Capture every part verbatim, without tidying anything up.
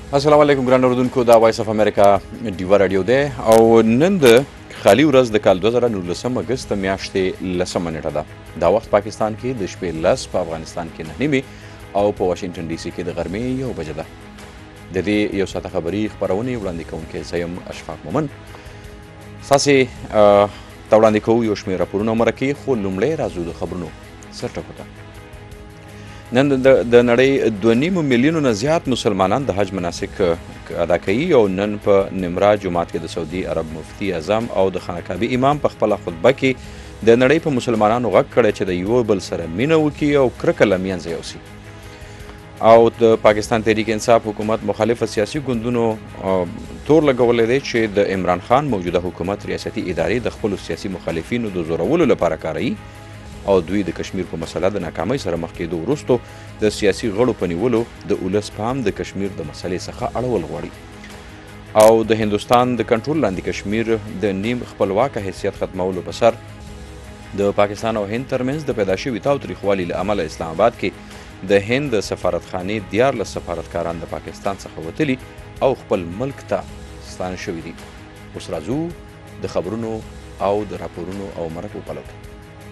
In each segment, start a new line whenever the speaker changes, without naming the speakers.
السلام علیکم ګران اردوونکو، دا وایس اف امریکا ډیوا رادیو دی او نن د خالي ورځ د کال دوه زره نولسم اګست میاشتې لسمه نیټه ده. دا وخت پاکستان کې د شپې لس، په افغانستان کې نهه نیمې او په واشنګټن ډي سي کې د غرمې یو بجه ده. د دې یو ساعته خبري خپرونې وړاندې کوونکی زه یم اشفاق مومن. ستاسې ته وړاندې کوو یو شمېر راپورونه مرکې، خو لومړی راځو د خبرونو سرټکو ته. نن د نړۍ دوه نیمو میلیونو نه زیات مسلمانان د حج مناسک ادا کوي او نن په نمرا جومات کې د سعودي عرب مفتي اعظم او د خانه کعبې امام په خپله خطبه کې د نړۍ په مسلمانانو غږ کړی چې د یو بل سره مینه وکړي او کرکه له منځه یوسي. او د پاکستان تحریک انصاف حکومت مخالف سیاسي ګوندونو تور لګولی دی چې د عمران خان موجوده حکومت ریاستي ادارې د خپلو سیاسي مخالفینو د زورولو لپاره کاروي او دوی د کشمیر په مسله د ناکامۍ سره مخ کېدو وروستو د سیاسي غړو په نیولو د ولس پام د کشمیر د مسلې څخه اړول غواړي او د هندوستان د کنټرول لاندې کشمیر د نیم خپلواکه حیثیت ختمولو په سر د پاکستان او هند ترمنځ د پیدا شوي تاوتریخوالي له امله اسلام آباد کې د هند د سفارتخانې دیارلس سفارتکاران د پاکستان څخه وتلي او خپل ملک ته ستانه شوي دي. اوس راځو د خبرونو او د راپورونو او مرکو پلو ته.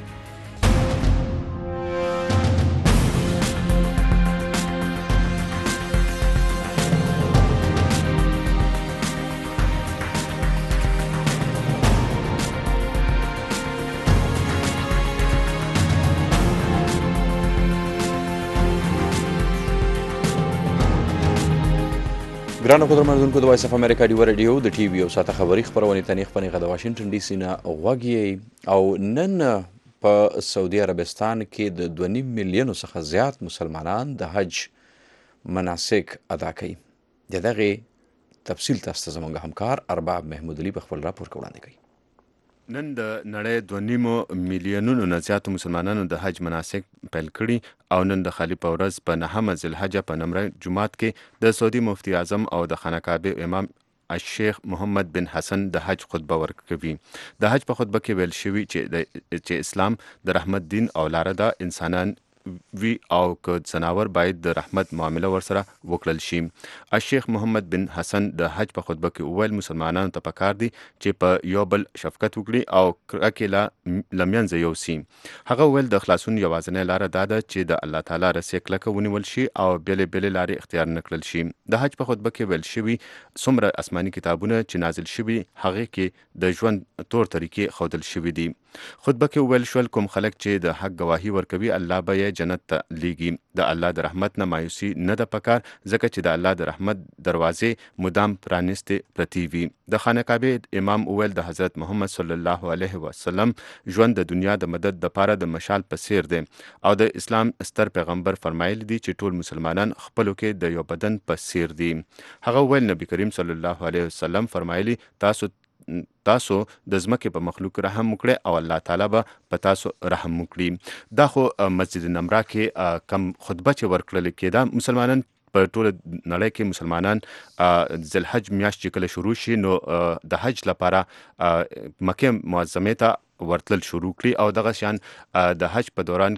ګرانو قدرمنو اورېدونکو، د وایس اف امریکا ډیوا رادیو د ټي وي او ساعته خبري خپرونې ته نیغ په نیغه د واشنګټن ډي سي نه غوږ یې. او نن په سعودي عربستان کې د دوه نیم میلیونو څخه زیات مسلمانان د حج مناسک ادا کوي. د دغې تفصیل تاسو ته زموږ همکار ارباب محمود علي په خپل راپور کې وړاندې کوي.
نن د نړۍ دوه نیمو میلیونونو نه زیاتو مسلمانانو د حج مناسک پیل کړي او نن د خالي په ورځ په نهمه ذوالحجه په نمره جومات کې د سعودي مفتي اعظم او د خانه کعبې امام الشیخ محمد بن حسن د حج خطبه ورکوي. د حج په خطبه کې ویل شوي چې چې اسلام د رحمت دین او لاره ده، انسانان وی او که ځناور باید د رحمت معامله ورسره وکړل شي. الشیخ محمد بن حسن د حج په خطبه کې وویل مسلمانانو ته پکار دي چې په یو بل شفقت وکړي او کرکې له منځه یوسي. هغه وویل د خلاصون یوازینۍ لاره دا ده چې د الله تعالی رسۍ کلکه ونیول شي او بېلې بېلې لارې اختیار نه کړل شي. د حج په خطبه کې ویل شوي څومره آسماني کتابونه چې نازل شوي هغې کې د ژوند طور طریقې ښودل شوي دي. خطبه کې وویل شول کوم خلک چې د حق ګواهي ورکوي الله به یې جنت ته لیږي. د الله د رحمت نه مایوسي نه ده پکار، ځکه چې د الله د رحمت دروازې مدام پرانیستې پرتې وي. د خانه کعبې امام وویل د حضرت محمد صلی الله علیه وسلم ژوند د دنیا د مدد دپاره د مشال په څیر دی او د اسلام ستر پیغمبر فرمایلی دي چې ټول مسلمانان خپلو کې د یو بدن په څیر دي. هغه وویل نبی کریم صلی الله علیه وسلم فرمایلی تاسو تاسو د ځمکې په مخلوق رحم وکړئ او الله تعالی به په تاسو رحم وکړي. دا خو مسجد نمرا کې کم خطبه چې ورکړل کېده، مسلمانان په ټوله نړۍ کې مسلمانان ذوالحج میاشت چې کله شروع شي نو د حج لپاره مکې معظمې ته ورتلل شروع کړي او دغه شان د حج په دوران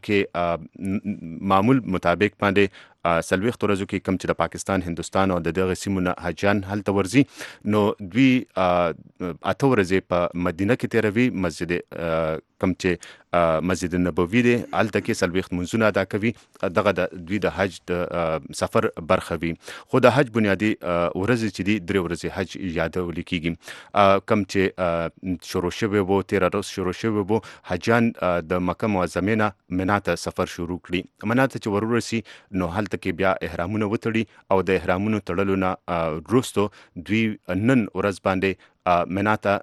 کې معمول مطابق باندې څلوېښت ورځو کې کم چې د پاکستان، هندوستان او د دغه سیمو نه حاجیان هلته ورځي نو دوی اته ورځې په مدینه کې تېروي. مسجد کم چې مسجد نبوي دی هلته کې څلوېښت لمونځونه ادا کوي. دغه د دوی د حج د سفر برخه وي. خو د حج بنیادي ورځې چې دي درې ورځې حج یادول کېږي. کم چې شروع شوی و تېره ورځ شروع شوی و حاجیان د مکه معظمې نه منا ته سفر شروع کړي. منا ته چې ورورسي نو هلته کې بیا احرامونه وتړي او د احرامونو تړلو نه وروستو دوی نن ورځ باندې منا ته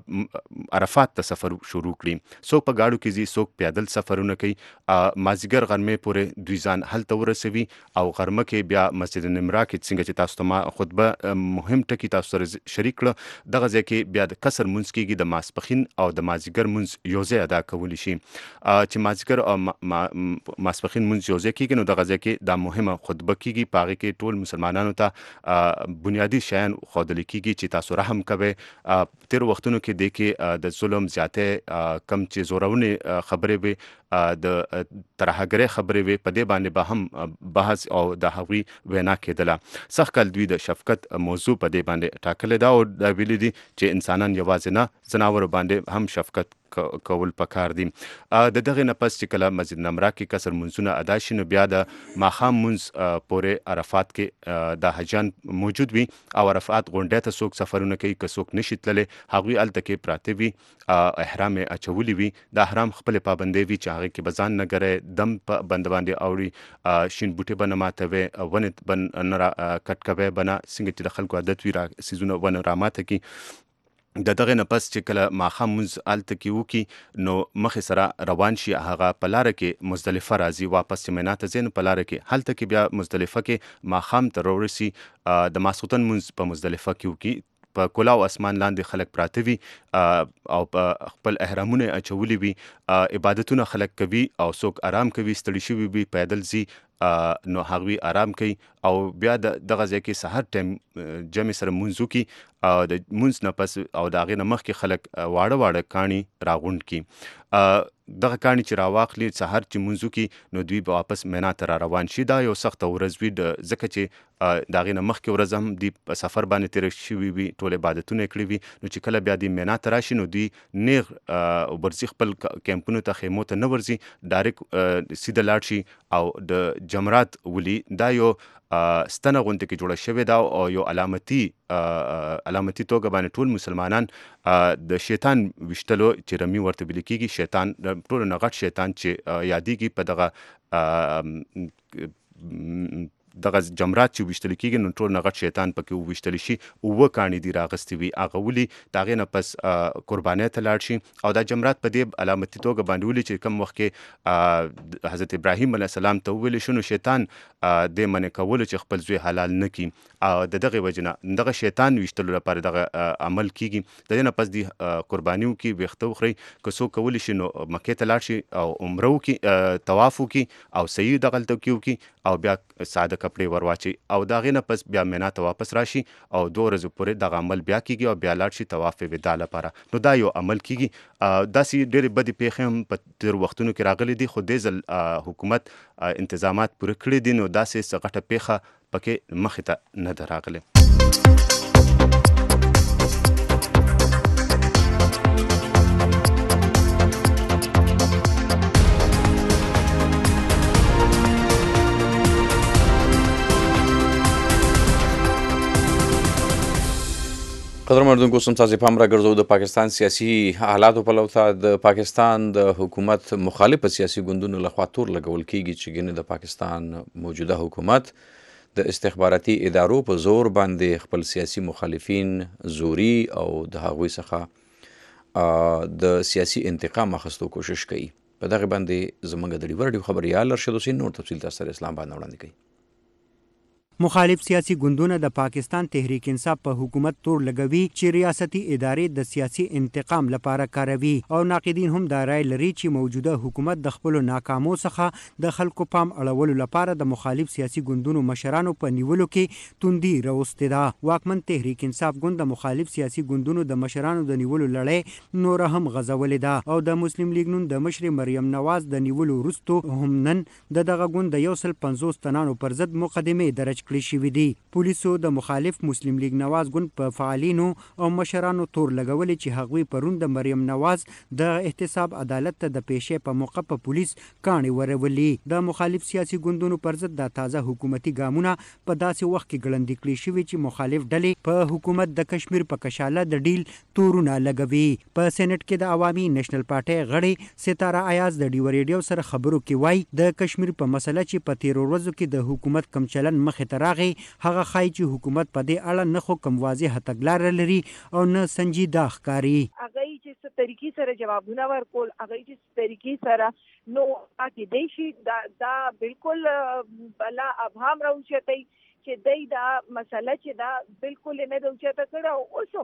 عرفات ته سفر شروع کړي. څوک په ګاډو کې ځي، څوک پیدل سفرونه کوي. مازدیګر غرمې پورې دوی ځان هلته ورسوي او غرمه کې بیا مسجد نمرا کې څنګه چې تاسو ته ما خطبه مهم ټکي تاسو سره شریک کړه، دغه ځای کې بیا د کسر مونځ کېږي، د ماسپښین او د مازدیګر مونځ یو ځای ادا کولی شي. چې مازدیګر او ماسپښین مونځ یو ځای کېږي نو دغه ځای کې دا مهمه خطبه کېږي. په هغې کې ټول مسلمانانو ته بنیادي شیان ښودل کېږي چې تاسو رحم کوئ تیر وختونو کې د کې د ظلم زیاتې کم چې زورونې خبرې به د ترهګرۍ خبرې وي په دې باندې به هم بحث او د هغوی وینا کېدله. سخت کال دوی د شفقت موضوع په دې باندې ټاکلې ده او دا ویلي دي چې انسانان یوازې نه ځناورو باندې هم شفقت کول پکار دي. د دغه نه پس چې کله مسجد نمرا کې کسر منځونه ادا شي نو بیا د ماښام منځ پورې عرفات کې د حجان موجود وي او عرفات غونډۍ ته څوک سفرونه کوي که څوک نشي تللی هغوی هلته کې پراته وي احرام یې اچولی وي د احرام خپلې پابندۍ وي چې هغې کې به ځان نه ګری دم په بند باندې اوړي شین بوټي به نه ماتوي ونې به نه کټ کوي به نه څنګه چې د خلکو عادت وي را څیزونه ونه راماته کړي. د دغه نه پس چې کله ماښام مونځ هلته کې وکړي نو مخې سره روان شي هغه په لاره کې مزدلفه راځي واپس چې مینا ته ځي نو په لاره کې هلته کې بیا مزدلفه کې ماښام ته راورسي د ماسخوتن مونځ په مزدلفه کې وکړي. په کلاو اسمان لاندې خلک پراته وي او په خپل احرامونه اچولي وي عبادتونه خلک کوي او څوک آرام کوي ستړي شوي وي پیدل ځي نو هغوی آرام کوي او بیا د دغه ځای کې سحر ټایم جمع سره مونځ وکړي او د مونځ نه پس او د هغې نه مخکې خلک واړه واړه کاڼي راغونډ کړي. دغه کاڼي چې راواخلي سحر چې مونځ وکړي نو دوی به واپس مینا ته را روان شي. دا یو سخته ورځ وي ځکه چې د هغې نه مخکې ورځ هم دوی په سفر باندې تېره شوي وي ټول عبادتونه یې کړي وي نو چې کله بیا دوی مینا ته راشي نو دوی نیغ ورځي خپل کیمپونو ته خیمو ته نه ورځي ډایرکټ سیده لاړ شي او د جمرات ولي. دا یو ستنه غونډه کې جوړه شوې ده او یو علامتي علامتي توګه باندې ټول مسلمانان د شیطان ویشتلو چې رمي ورته ویل کېږي شیطان ټولو نه غټ شیطان چې یادېږي په دغه دغه جمرات چې ویشتل کېږي نو ټول نه غټ شیطان پکې وویشتلی شي اووه کاڼي دي راغستې وي هغه ولي د هغې نه پس قربانۍ ته لاړ شي او دا جمرات په دې علامتي توګه باندې ولي چې کوم وخت کې حضرت ابراهیم علیه السلام ته وویلی شو نو شیطان دې منع کولو چې خپل زوی حلال نه کړي او د دغې وجې نه دغه شیطان ویشتلو لپاره دغه عمل کېږي. د دې نه پس دې قرباني وکړي ویښته وخورئ که څوک کولی شي نو مکې ته لاړ شي او عمره وکړي طواف وکړي او صحیح دغلته کې وکړي او بیا ساده کپړې ور واچي او د هغې نه پس بیا مینا ته واپس راشي او دوه ورځو پورې دغه عمل بیا کېږي او بیا لاړ شي طواف ودا لپاره. نو دا یو عمل کېږي. داسې ډېرې بدې پیښې هم په تېرو وختونو کې راغلي دي خو دې ځل حکومت انتظامات پوره کړي دي نو داسې څه غټه پیښه پکې مخې ته نه ده راغلې.
قدر مردونکو سم تاسې پام راګرځو د پاکستان سیاسي حالاتو په لو ته د پاکستان د حکومت مخالف سیاسي ګوندونو لخوا تور لګول کېږي چې ګینې د پاکستان موجوده حکومت د استخباراتي ادارو په زور باندې خپل سیاسي مخالفین زوري او د هغوی څخه د سیاسي انتقام اخیستو کوشش کوي. په دغه باندې زموږ د ډیور ډیو خبریال ارشد حسین نور تفصیل تاسو سره اسلام آباد نه وړاندې کوي.
مخالف سیاسي ګوندونه د پاکستان تحریک انصاف په حکومت تور لګوي چې ریاستي ادارې د سیاسي انتقام لپاره کاروي او ناقدین هم دا رای لري چې موجوده حکومت د خپلو ناکامو څخه د خلکو پام اړولو لپاره د مخالف سیاسي ګوندونو مشرانو په نیولو کې توندي راوستې ده. واکمن تحریک انصاف ګوند د مخالف سیاسي ګوندونو د مشرانو د نیولو لړۍ نور هم غځولې ده او د مسلم لیگ نون د مشر مریم نواز د نیولو وروسته هم نن د دغه ګوند د یو سل پنځوس تنانو پر ضد مقدمې درج کړي شوي دي. پولیسو د مخالف مسلم لیگ نواز ګوند په فعالینو او مشرانو تور لګولې چې هغوی پرون د مریم نواز د احتساب عدالت ته د پیشې په موقع په پولیس کاڼي ورولي. د مخالف سیاسي ګوندونو پر ضد د تازه حکومتي ګامونه په داسې وخت کې ګړندي کړي شوي چې مخالف ډلې په حکومت د کشمیر په کشاله د ډیل تورونه لګوي. په سېنات کې د عوامي نېشنل پارټۍ غړي ستاره ایاز د ډیو ریډیو سره خبرو کې وایي د کشمیر په مسله چې په تیرو ورځو کې د حکومت کم چلن مخې ته راغی هغه ښایي چې حکومت په دې اړه نه خو کوم واضح تګلاره لري او نه سنجیده ښکاري.
هغه چې څه طریقې سره جوابونه ورکول هغه چې څه طریقې سره نو کې شي دا دا بالکل بلا ابهام راوچتای چې دای دا مسله چې دا بالکل نه راوچته کړه. اوس هم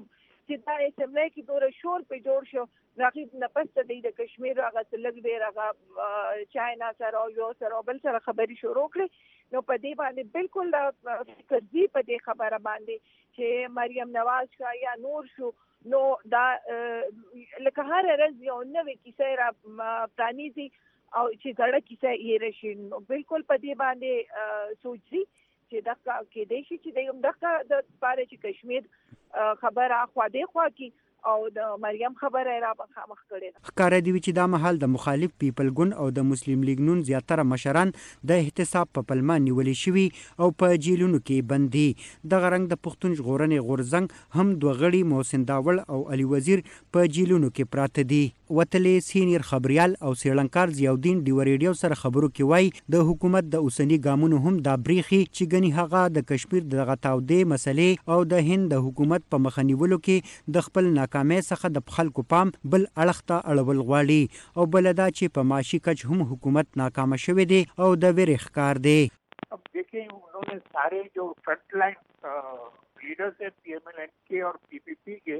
چې دا اسمبلی کې دوره شور په جوړ شو رقیب نه پسته د کشمیر هغه لږ ډېر هغه چاینا سره او یو سره بل سره خبرې شروع کړې نو په دې باندې بالکل فکر دی په دې خبره باندې چې مریم نواز شو یا نور شو نو دا لکه هر ورځ یو نوې کیسه را پرانیزي او چې زړه کیسه یې راشي نو بالکل په دې باندې سوچي چې دغه کې دی چې د یوم دغه د پاره چې کشمیر خبره خو دې خو کی او د مریم خبره را مخامخ کړي
ښکاره دی چې دا مهال د مخالف پیپل ګوند او د مسلم لیگ نون زیاتره مشران د احتساب په پلمه نیولې شوي او په جیلونو کې بندي دغه رنګ د پښتون ژغورنې غورځنګ هم دوه غړي محسن داوړ او علي وزیر په جیلونو کې پراته دي وتلې سینیر خبريال او سیړنکار ضیاءالدین ډیو ریډیو سره خبرو کې وای د حکومت د اوسنی ګامونو هم دا بریخي چې غني هغه د کشمیر دغه تاودې مسلې او د هند د حکومت په مخنیولو کې د خپل ناکامۍ څخه د خلکو پام بل اړخ ته اړول غواړي او بلدا چې په معاشي کچ هم حکومت ناکامه شوې دي او د ویرې ښکار دی
अब देखिए उन्होंने सारे जो फ्रंट लाइन लीडर्स है पीएमएल के और पीपीपी के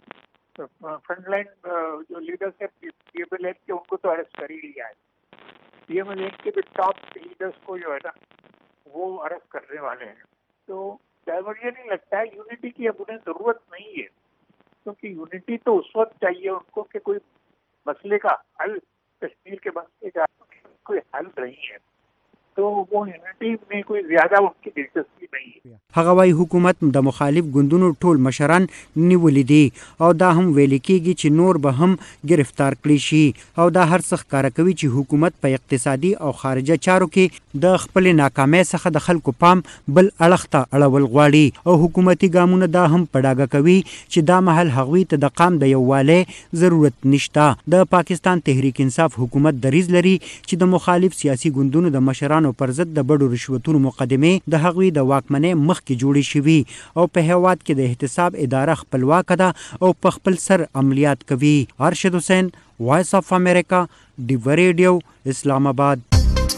फ्रंट लाइन जो लीडर्स है पीएमएल के उनको तो अरेस्ट कर ही लिया है पीएमएल के भी टॉप लीडर्स को जो है ना वो अरेस्ट करने वाले हैं तो मुझे नहीं लगता है यूनिटी की अब उन्हें जरूरत नहीं है क्योंकि यूनिटी तो उस वक्त चाहिए उनको कि कोई मसले का हल कश्मीर के मसले का कोई हल नहीं है तो वो यूनिटी में कोई ज्यादा उनकी दिलचस्पी नहीं है
هغه وايي حکومت د مخالف ګوندونو ټول مشران نیولې دي او دا هم ویل کېږي چې نور به هم گرفتار کړي شي او دا هر څه ښکاره کوي چې حکومت په اقتصادي او خارجه چارو کې د خپل ناکامۍ څخه د خلکو پام بل اړخ ته اړول غواړي او حکومتي ګامونه دا هم په ډاګه کوي چې دا محل هغوی ته د قام د یووالي ضرورت نشته د پاکستان تحریک انصاف حکومت دریځ لري چې د مخالف سیاسي ګوندونو د مشرانو پر ضد د بډو رشوتونو مقدمه د هغوی د واکمنۍ مخ کې جوړې شوي او په هیواد کې د احتساب اداره خپلواک ده او په خپل سر عملیات کوي ارشد حسین وایس اف امریکا ډیو ریډیو اسلام آباد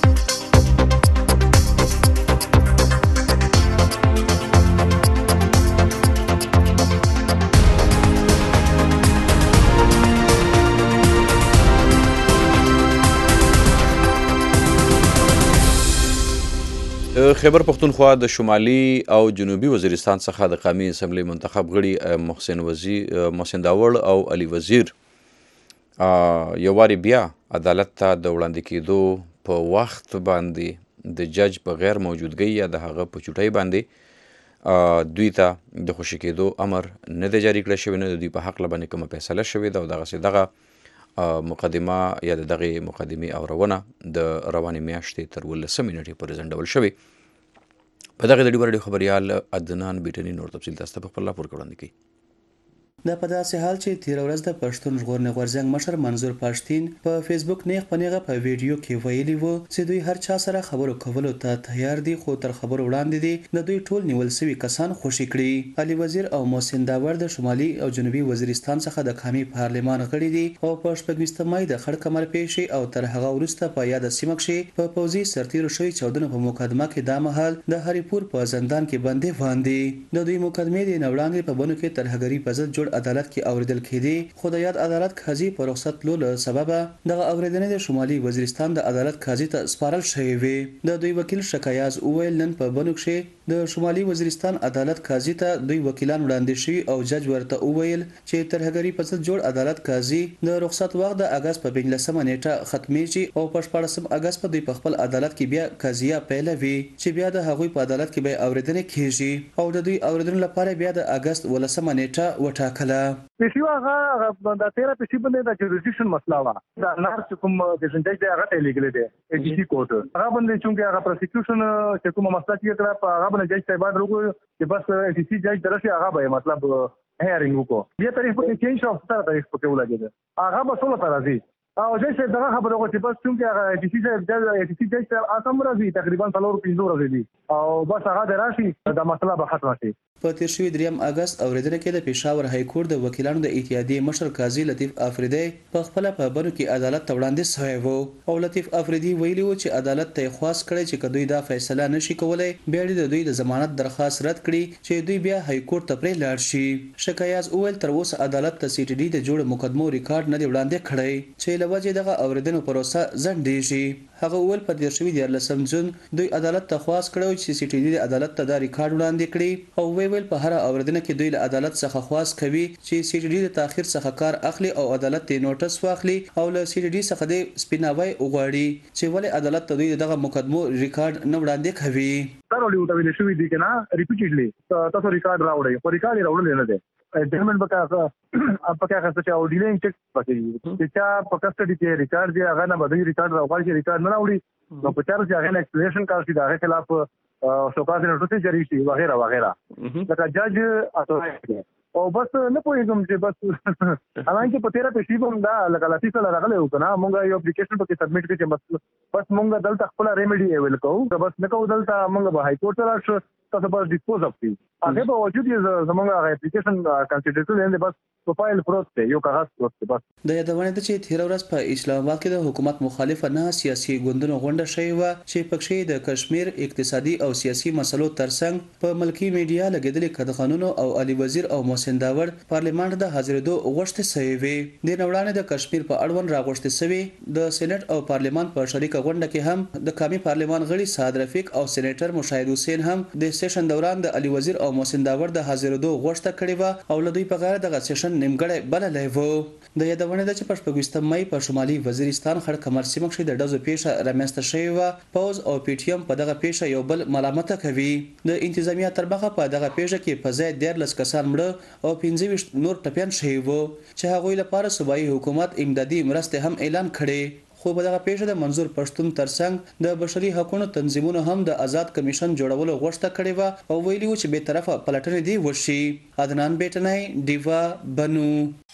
خیبر پختونخوا د شمالي او جنوبي وزیرستان څخه د قومي اسمبلی منتخب غړي محسن وزیر محسن داوړ او علي وزیر یو واري بیا عدالت ته د وړاندې کېدو په وخت باندې د جج په غیر موجودګۍ یا د هغه په چوټۍ باندې دوی ته د خوشي کېدو امر نه دی جاري کړی شوی نه د دوی په حق باندې کومه فیصله شوې ده او دغسې دغه مقدمه یا د دغې مقدمې اورونه د روانې میاشتې تر ولسمې نیټې پورې ځنډول شوې په دغه د ډیو راډیو خبریال عدنان بیټني نور تفصیل تاسو ته په خپل راپور کې وړاندې کوي
دا په داسې حال چې تیر ورځ د پښتون ژغورنې غورځنګ مشر منظور پښتين په فیسبوک نیغ په نیغه په ویډیو کې ویلي وو چې دوی هر چا سره خبرو کولو ته تیار دي خو تر خبرو وړاندې دي د دوی ټول نیول شوي کسان خوشي کړي علي وزیر او محسن داوړ د شمالي او جنوبي وزیرستان څخه د قومي پارلمان غړي دي او په شپږمه مای د خړ کمر پیښې او تر هغه وروسته په یاد سیمه کې په پوځي سرتیرو شوی چودنه په مقدمه کې د مهال د هریپور په زندان کې بندي باندې د دوی مقدمه د نوړاندې په بنو کې ترهګری په ضد جوړ عدالت کې اوریدل کېدی خو د یاد عدالت قاضي په رخصت لولو سبب دغه اوریدنې د شمالي وزیرستان د عدالت قاضي ته سپارل شوی وي د دوی وکیل شکایاز اویل نن په بنو کې د شمالي وزیرستان عدالت قاضي ته دوی وکیلان وړاندې شوي او جج ورته اویل چې ترهګری په ضد جوړ عدالت قاضي د رخصت وخت د اگست په پنځلسمه نیټه ختمېږي او په شپاړسم اگست په دوی په خپل عدالت کې بیا قضیه پیلوي چې بیا د هغوی په عدالت کې به اوریدنې کیږي او د دوی اوریدنې لپاره بیا د اگست ولسمه نیټه وټاکله
پیسې هغه د تیرا پیسې باندې د جوریسډکشن مسله وا دا نار کوم پرسنټیج دی هغه ته لیکل دي ای ډي سی کوډ هغه باندې چې هغه پروسیکیوشن چې کومه مسله چې کړه په هغه باندې جج صاحب درو چې بس ای ډي سی جج درشه هغه به مطلب هیرینګ وکړو بیا تاریخ په چینج شو ستاره تاریخ په کې ولګید هغه به څو لپاره راځي او جیش دغه خبره وکړه بس چې هغه ټي سي د ټي سي جیش اسم راځي تقریبا څلور پنځه ورځې دي او بس هغه د راشي د مسله به ختمه شي.
په تیر شوي دریم اگست اوریدنه کې د پېښور های کورټ د وکیلانو د اتحادیې مشر قاضي لطیف افریدی په خپل په بنو کې عدالت ته وړاندیز شوی و او لطیف افریدی ویلي و چې عدالت ته خواست کړی چې کدوې دا فیصله نشي کولای بیا د دوی د ضمانت درخواست رد کړي چې دوی بیا های کورټ ته پرې لاړ شي. شکایاز اول تر اوسه عدالت ته سی ټي ډي د جوړ مقدمو ریکارډ نه دی وړاندې کړی چې لوجه دغه اوریدنو پروسه ځنډیږي. هغه اول په تیر شوي دیارلسم جون دوی عدالت ته خواست کړو چې سی ټي ډي عدالت ته دا ریکارډ وړاندې کړي او وی ویل په هر اوریدنه کې دوی له عدالت څخه خواست کوي چې سی ټي ډي د تاخير څخه کار اخلي او عدالت ته نوټس واخلي او له سی ټي ډي څخه د سپیناوي وغواړي چې ولې عدالت ته دوی دغه مقدمو ریکارډ نه وړاندې کوي.
دا ولې وټوي شوې دي کنه ریپیټډلی تاسو ریکارډ راوړئ خو ریکارډ راوړل نه دي ډیمن بکا پکې هغه څه او ډیلینګ چک پکې چې چا په کسټډي کې ریکارډ دی هغه نه بدوي ریکارډ راوړي چې ریکارډ نه راوړي نو په چارو چې هغه ایکسپلینیشن کار شي دا خلاف شوکاز نوټس جاری شي وغیرہ وغیرہ لکه جج اتورای او بس نه پوهیږم چې بس حالانکه په تیرا پیسې هم دا لکه لاتی سره راغلی و کنه مونږ یو اپلیکیشن پکې سبمیټ کړی چې بس بس مونږ دلته خپل ریمیډي ایول کوو بس نه کوو دلته مونږ به های کورټ ته راشو تاسو بس ډیسپوز اف کی هغه به وجود یې زمونږ هغه اپلیکیشن کنسیډر کړل بس په فایل پروت دی یو کاغذ پروت دی بس.
د یادونه ده چې تیر ورځ په اسلام آباد کې د حکومت مخالفه نه سیاسي ګوندونو غونډه شوې و چې پکې د کشمیر اقتصادي او سیاسي مسلو ترڅنګ په ملکی میډیا لګیدلې کډغانونو او علي وزیر او محسن داور پارلیمان د حاضرېدو غوښتنه شوې وي. د نوړانه د کشمیر په اړوند راغوښتنه شوې د سېنات او پارلیمان په شریکه غونډه کې هم د قومي پارلیمان غړي سعد رفیق او سېنیټر مشاهد حسین هم د سیشن دوران د علي وزیر او محسن داور د حاضرېدو غوښتنه کړې و او له دوی په غاړه د سیشن نیمګړی بللی و. د یادونه ده چې په شپږویشتم مای په شمالي وزیرستان خړ کمر سیمه کې د ډزو پیښه رامنځته شوې و. پوز او پی ټی ایم په دغه پیښه یو بل ملامت کوي. د انتظامیه تر مخه په دغه پیښه کې په ځای دیارلس کسان مړه او پنځه ویشت نور ټپیان شوي وو چې هغوی لپاره صوبایي حکومت امدادي مرستې هم اعلان کړي. خو په دغه پیښه د منظور پښتون ترڅنګ د بشري حقوقو تنظیمونو هم د آزاد کمیشن جوړولو غوښتنه کړې و او ویلي و چې به طرفه پلټنې دی وشي. عدنان بیٹنای دیوا بنو.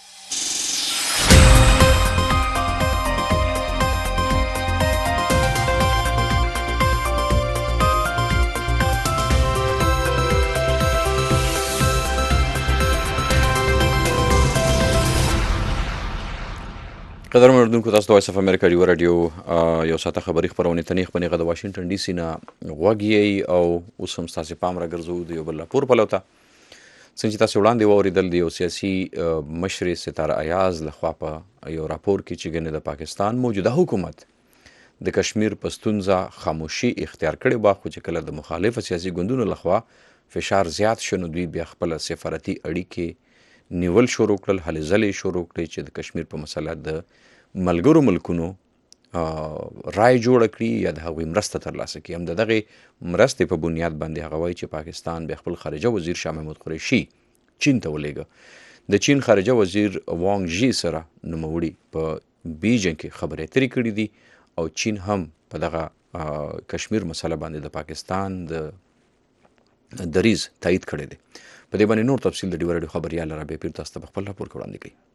قدر مردونکو تاسو د وایس اف امریکا ریو رادیو یو ساعته خبري خبرونه تنې خبرې غو واشنگټن ډي سي نه غوږی او اوس هم تاسو پام راګرځو د یو بل پور پلوته څنګه تاسو وړاندې وریدل د یو سیاسي مشر ستاره ایاز لخوا په یو راپور کې چې ګنې د پاکستان موجوده حکومت د کشمیر پښتونزا خاموشي اختیار کړي با خو چې کله د مخالف سیاسي ګوندونو لخوا فشار زیات شنو دوی بیا خپل سفارتي اړیکې نیول شروع کړل هلې ځلې شروع کړي چې د کشمیر په مسله د ملګرو ملکونو رای جوړ کړي یا د هغوی مرسته ترلاسه کړي. هم د دغې مرستې په بنیاد باندې هغه وایي چې پاکستان بیا خپل خارجه وزیر شاه محمود قریشي چین ته ولېږه. د چین خارجه وزیر وانګ ژي سره نوموړي په بیجینګ کې خبرې اترې کړي دي او چین هم په دغه کشمیر مسله باندې د پاکستان د دریز تایید کړی دی. په دې باندې نور تفصیل د ډیو رادیو خبريال رابعه پیر تاسو ته خپل راپور وړاندې کړي.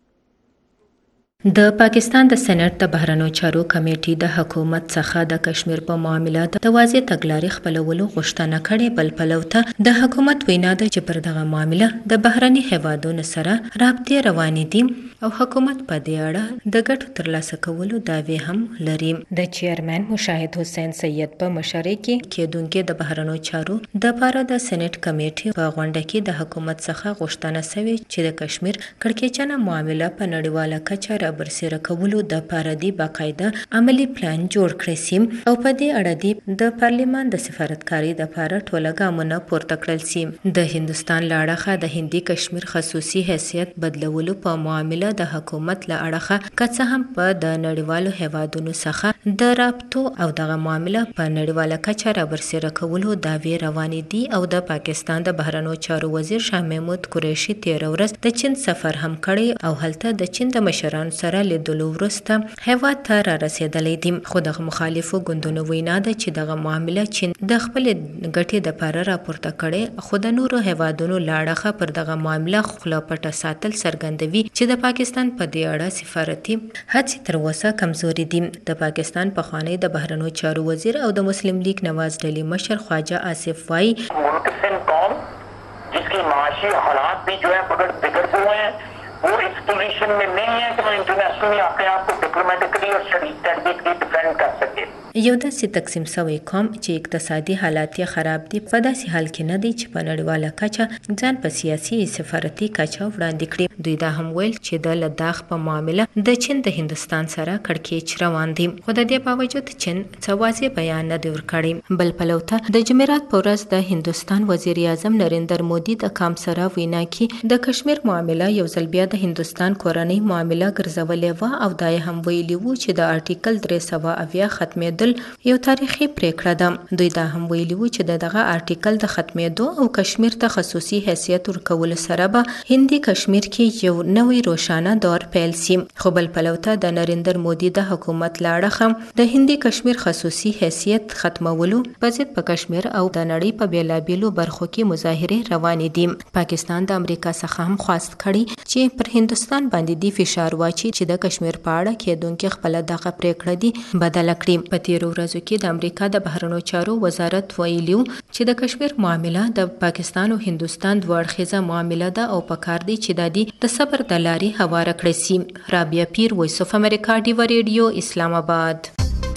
د پاکستان د سېنات د بهرنیو چارو کمیټې د حکومت څخه د کشمیر په معاملاتو د واضح تګلارې خپلولو غوښتنه کړې. بل پلو ته د حکومت وینا ده چې پر دغه معامله د بهرني هیوادونو سره رابطې روانې دي او حکومت په دې اړه د ګټو ترلاسه کولو دعوې هم لري. د چیرمن مشاهد حسین سید په مشرۍ کې کېدونکو د بهرنیو چارو د لپاره د سېنات کمیټې په غونډه کې د حکومت څخه غوښتنه شوې چې د کشمیر کړکېچنه معامله په نړیواله کچه برسېره کولو د پاره دی باقاعده عملی پلان جوړ کړی سي او په دې اړه دی د پارلیمان د سفارتکاري د پاره ټوله ګامونه پورته کړل سي. د هندستان لاړه د هندي کشمیر خصوصي حیثیت بدلولو په معامله د حکومت له اړخه کڅ هم په د نړیوالو هیوادونو څخه د رابطو او دغه معامله په نړیواله کچه را برسېره کولو دعوې روانې دي او د پاکستان د بهرنیو چارو وزیر شاه محمود قریشي تیر ورځ د چین سفر هم کړی او هلته د چین د مشرانو سره لیدلو وروسته هیواد ته را رسېدلی دي. خو دغه مخالفو ګوندونو وینا ده چې دغه معامله چین د خپلې ګټې دپاره راپورته کړې، خو د نورو هیوادونو له اړخه پر دغه معامله خوله پټه ساتل څرګندوي چې د پاکستان په دې اړه سفارتي هڅې تر اوسه کمزوري دي. د پاکستان پخوانی د بهرنیو چارو وزیر او د مسلم لیگ نواز ډلې مشر خواجه آصف وایي
जिसके माशी हालात भी जो है बहुत बिगड़ हुए हैं, वो इस पोजीशन में नहीं है कि वो इंटरनेशनली अपने आप को डिप्लोमेटिकली और स्ट्रेटेजिकली डिफेंड कर सके.
یو داسې تقسیم شوی قوم چې اقتصادي حالات یې خراب دي په داسې حال کې نه دی چې په نړیواله کچه ځان په سیاسي سفارتي کچه وړاندې کړي. دوی دا هم ویل چې د لداخ په معامله د چین د هندستان سره کړکېچ روان دي، خو د دې باوجود چین څه واضح بیان نه دی ورکړی. بل پلو ته د جمعرات په ورځ د هندستان وزیر اعظم نریندر مودي د کام سره وینا کې د کشمیر معامله یو ځل بیا د هندستان کورنۍ معامله ګرځولې وه، او دا هم ویلي وو چې د آرټیکل درې سوه اویا ختمېدل یو تاریخي پریکړه ده. دوی دا هم ویلي وو چې دغه آرټیکل د ختمېدو او کشمیر ته خصوصي حیثیت ورکولو سره به هندي کشمیر کې یو نوی روښانه دور پیل سي. خو بل پلو ته د نریندر مودي د حکومت له اړخه د هندي کشمیر خصوصي حیثیت ختمولو په ضد په کشمیر او د نړۍ په بیلابیلو برخو کې مظاهرې روانې دي. پاکستان د امریکا څخه هم خواست کړي چې پر هندستان باندې دی فشار واچي چې د کشمیر په اړه کېدونکې خپله دغه پریکړه دی بدله کړي. په تیرو ورځو کې د امریکا د بهرنیو چارو وزارت ویلي چې د کشمیر معامله د پاکستان او هندوستان دوه اړخیزه معامله ده او پکار دی چې دا دی د صبر د لارې هواره کړی سي. رابعه پیر، وایس اف امریکا، ډیوه ریډیو، اسلام آباد.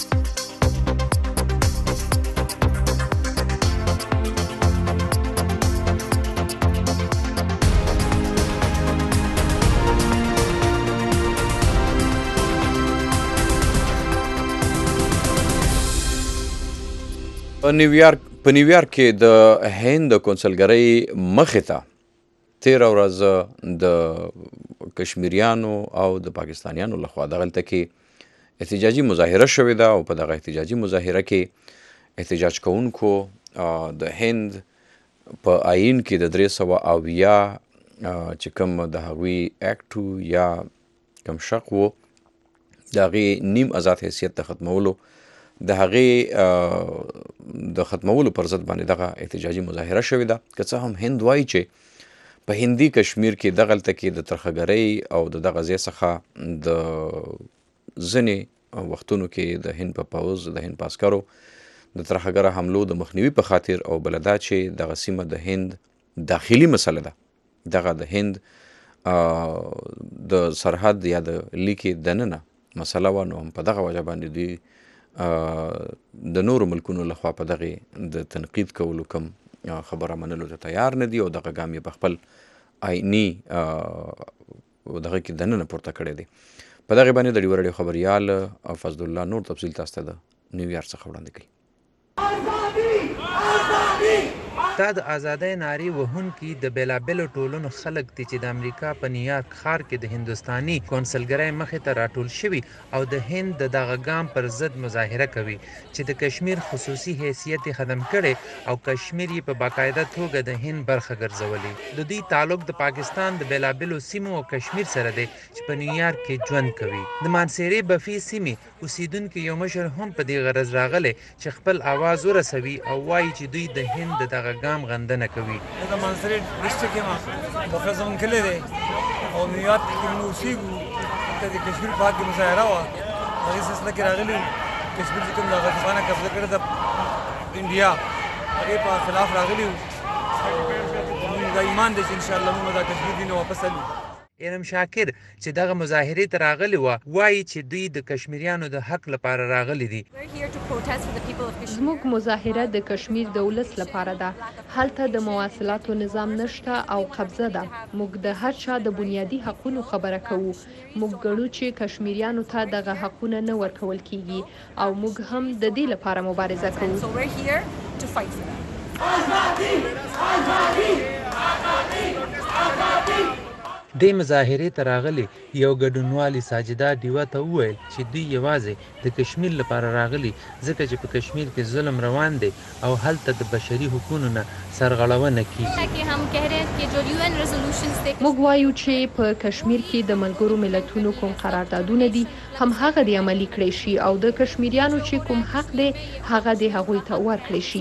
په نیویارک په نیویارک کې د هند د کونسلګرۍ مخې ته تیره ورځ د کشمیریانو او د پاکستانیانو لخوا دغلته کې احتجاجي مظاهره شوې ده، او په دغه احتجاجي مظاهره کې احتجاج کوونکو د هند په آئین کې د درې سوه اویا چې کوم د هغوی اکټ یا کوم شق و د هغې نیم آزاد حیثیت د ختمولو د هغې د ختمولو پر ضد باندې دغه احتجاجي مظاهره شوې ده. که څه هم هند وایي چې په هندي کشمیر کې دغلته کې د ترخهګرۍ او د دغه ځای څخه د ځینې وختونو کې د هند په پوځ د هند په عسکرو د ترخهګره حملو د مخنیوي په خاطر، او بله دا چې دغه سیمه د هند داخلي مسله ده، دغه د هند د سرحد یا د لیکې دننه مسله وه، نو هم په دغه وجه باندې دوی د نورو ملکونو لخوا په دغې د تنقید کولو کم خبره منلو ته تیار نه دي، او دغه ګام یې په خپل آئیني دغه کې دننه پورته کړی دی. په دغې باندې د ډیوه راډیو خبریال فضل الله نور تفصیل تاسو ته د نیویارک څخه وړاندې کوي.
دا د ازادۍ نارې وهونکي د بېلابېلو ټولنو خلک دي چې د امریکا په نیویارک ښار کې د هندوستاني کونسلګرۍ مخې ته راټول شوي او د هند د دغه ګام پر ضد مظاهره کوي چې د کشمیر خصوصي حیثیت یې ختم کړی او کشمیر یې په باقاعده توګه د هند برخه ګرځولې. د دوی تعلق د پاکستان د بېلابېلو سیمو او کشمیر سره دی چې په نیویارک کې ژوند کوي. د مانسیرې بفي سیمې اوسیدونکي یو مشر هم په دې غرض راغلی چې خپل آواز ورسوي او وایي چې دوی د هند د دغه ګام غندنه کوي.
د مانسیرې ډسټرکټ کې ما بفي زمون کلی دی او نیویارک کې موږ اوسېږو. د کشمیر په حق کې مظاهره وه، هغې سلسله کې راغلي وو. کشمیر چې کوم د غصبانه قبضه کړې ده انډیا، هغې په خلاف راغلي وو. موږ دا ایمان دی چې انشاءالله موږ دا کشمیر دین واپس الو.
ارم شاکر چې دغه مظاهرې ته راغلی وه وایي چې دوی د کشمیریانو د حق لپاره راغلي دي.
زموږ مظاهره د کشمیر د ولس لپاره ده. هلته د مواصلاتو نظام نشته او قبضه ده. موږ د هر چا د بنیادي حقونو خبره کوو. موږ ګڼو چې کشمیریانو ته دغه حقونه نه ورکول کیږي او موږ هم د دې لپاره مبارزه کوو.
د مظاهرې ته راغلي یو ګډونوالي ساجده ډیوه ته وویل چې دوی یوازې د کشمیر لپاره راغلي ځکه چې په کشمیر کې ظلم روان دی او هلته د بشري حقوقو نه سرغړونه کیږي.
موږ وایو چې په کشمیر کې د ملګرو ملتونو کوم قراردادونه دي هم هغه د عملي کړی شي او د کشمیریانو چې کوم حق دی هغه د هغوی ته ورکړی شي.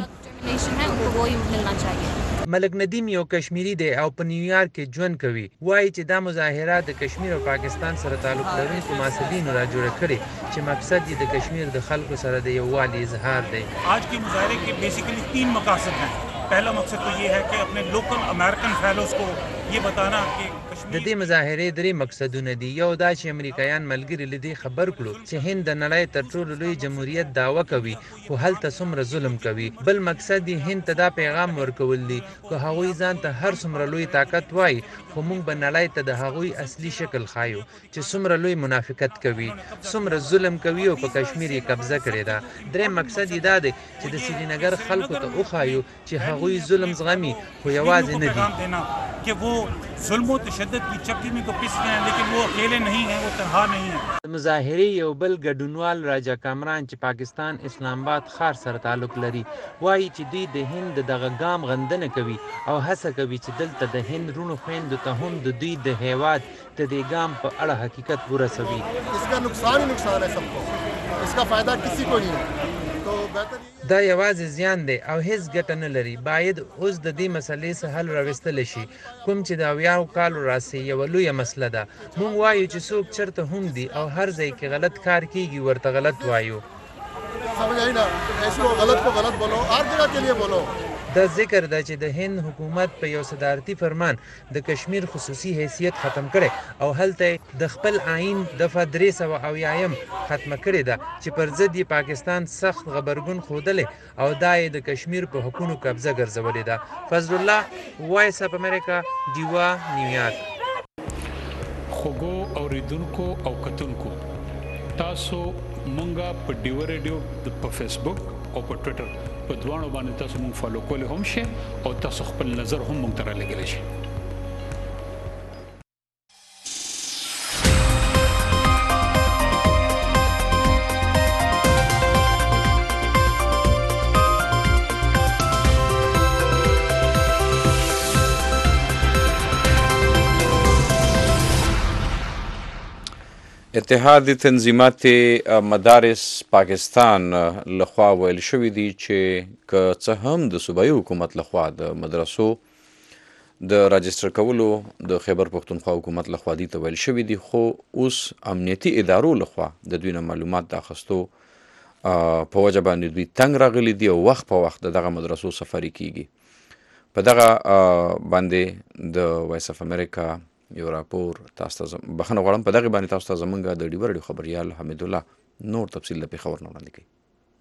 ملک ندیم یو کشمیری دی او په نیویارک کې ژوند کوي. وایي چې دا مظاهرات د کشمیر او پاکستان سره تعلق لرونکو محصلینو را جوړه کړي چې مقصد یې د کشمیر د خلکو سره د یووالي اظهار دی.
आज के मुजाहरे के बेसिकली तीन मकसद हैं. पहला मकसद तो ये है कि अपने लोकल अमेरिकन फेलोज को ये बताना कि
د دې مظاهرې درې مقصدونه دي. یو دا چې امریکایان ملګري له دې خبر کړو چې هند د نړۍ تر ټولو لوی جمهوریت دعوه کوي خو هلته څومره ظلم کوي. بل مقصد یې هند ته دا پیغام ورکول دي که هغوی ځان ته هر څومره لوی طاقت وایي خو موږ به نړۍ ته د هغوی اصلي شکل ښایو چې څومره لوی منافقت کوي څومره ظلم کوي او په کشمیر یې قبضه کړې ده. درېیم مقصد یې دا دی چې د سرینګر خلکو ته وښایو چې هغوی ظلم زغمي خو یوازې نه دي
कि वो जुल्म और तशद्दुद की चक्की में तो पिस गए हैं लेकिन वो अकेले नहीं हैं, वो तन्हा नहीं हैं.
مظاهرې یو بل ګډونوال راجا کامران چې پاکستان اسلام آباد ښار سره تعلق لري وایي چې دوی د هند دغه ګام غندنه کوي او هڅه کوي چې دلته د هند رونو خویندو ته هم د دوی د هیواد د دې ګام په اړه حقیقت ورسوي.
इसका नुकसान ही नुकसान है सबको, इसका फायदा किसी को नहीं है.
دا یوازې زیان دی او هیڅ ګټه نه لري. باید اوس د دې مسلې څخه حل راوستل شي کوم چې د اویاو کالو راسي یوه لویه مسله ده. موږ وایو چې څوک چېرته هم دي او هر ځای کې غلط کار کیږي ورته غلط وایو. دا ذکر ده چې د هند حکومت په یو صدارتي فرمان د کشمیر خصوصي حیثیت ختم کړي او هلته د خپل آئین دفعه درې سوه اویایم ختمه کړې ده چې پر ضد یې پاکستان سخت غبرګون ښودلی او دا یې د کشمیر په حقونو قبضه ګرځولې ده. فضل الله، وایس اف امریکا، ډیوا، نیویارک.
خوږو اوریدونکو او کتونکو، تاسو مونږه په ډیوا ریډیو په فیسبوک او په ټویټر په دواړو باندې تاسو مونږ فالو کولی هم شئ او تاسو خپل نظر هم مونږ ته رالیږلی شئ.
اتحاد تنظیمات مدارس پاکستان لخوا ویل شوی دی چې که څه هم د صوبایي حکومت لخوا د مدرسو د راجستر کولو د خیبر پښتونخوا حکومت لخوا دی ته ویل شوی دی خو اوس امنیتي ادارو لخوا د دوی نه معلومات د اخیستو په وجه باندې دوی تنګ راغلي دي او وخت په وخت دغه مدرسو سفري کیږي. په دغه باندې د وایس اف امریکا یو راپور تاسو ته بخښنه غواړم په دغه باندې تاسو ته زمونږ د ډیوا ریډیو خبریال حمید الله نور تفصیل د پېښور نه وړاندې کوي.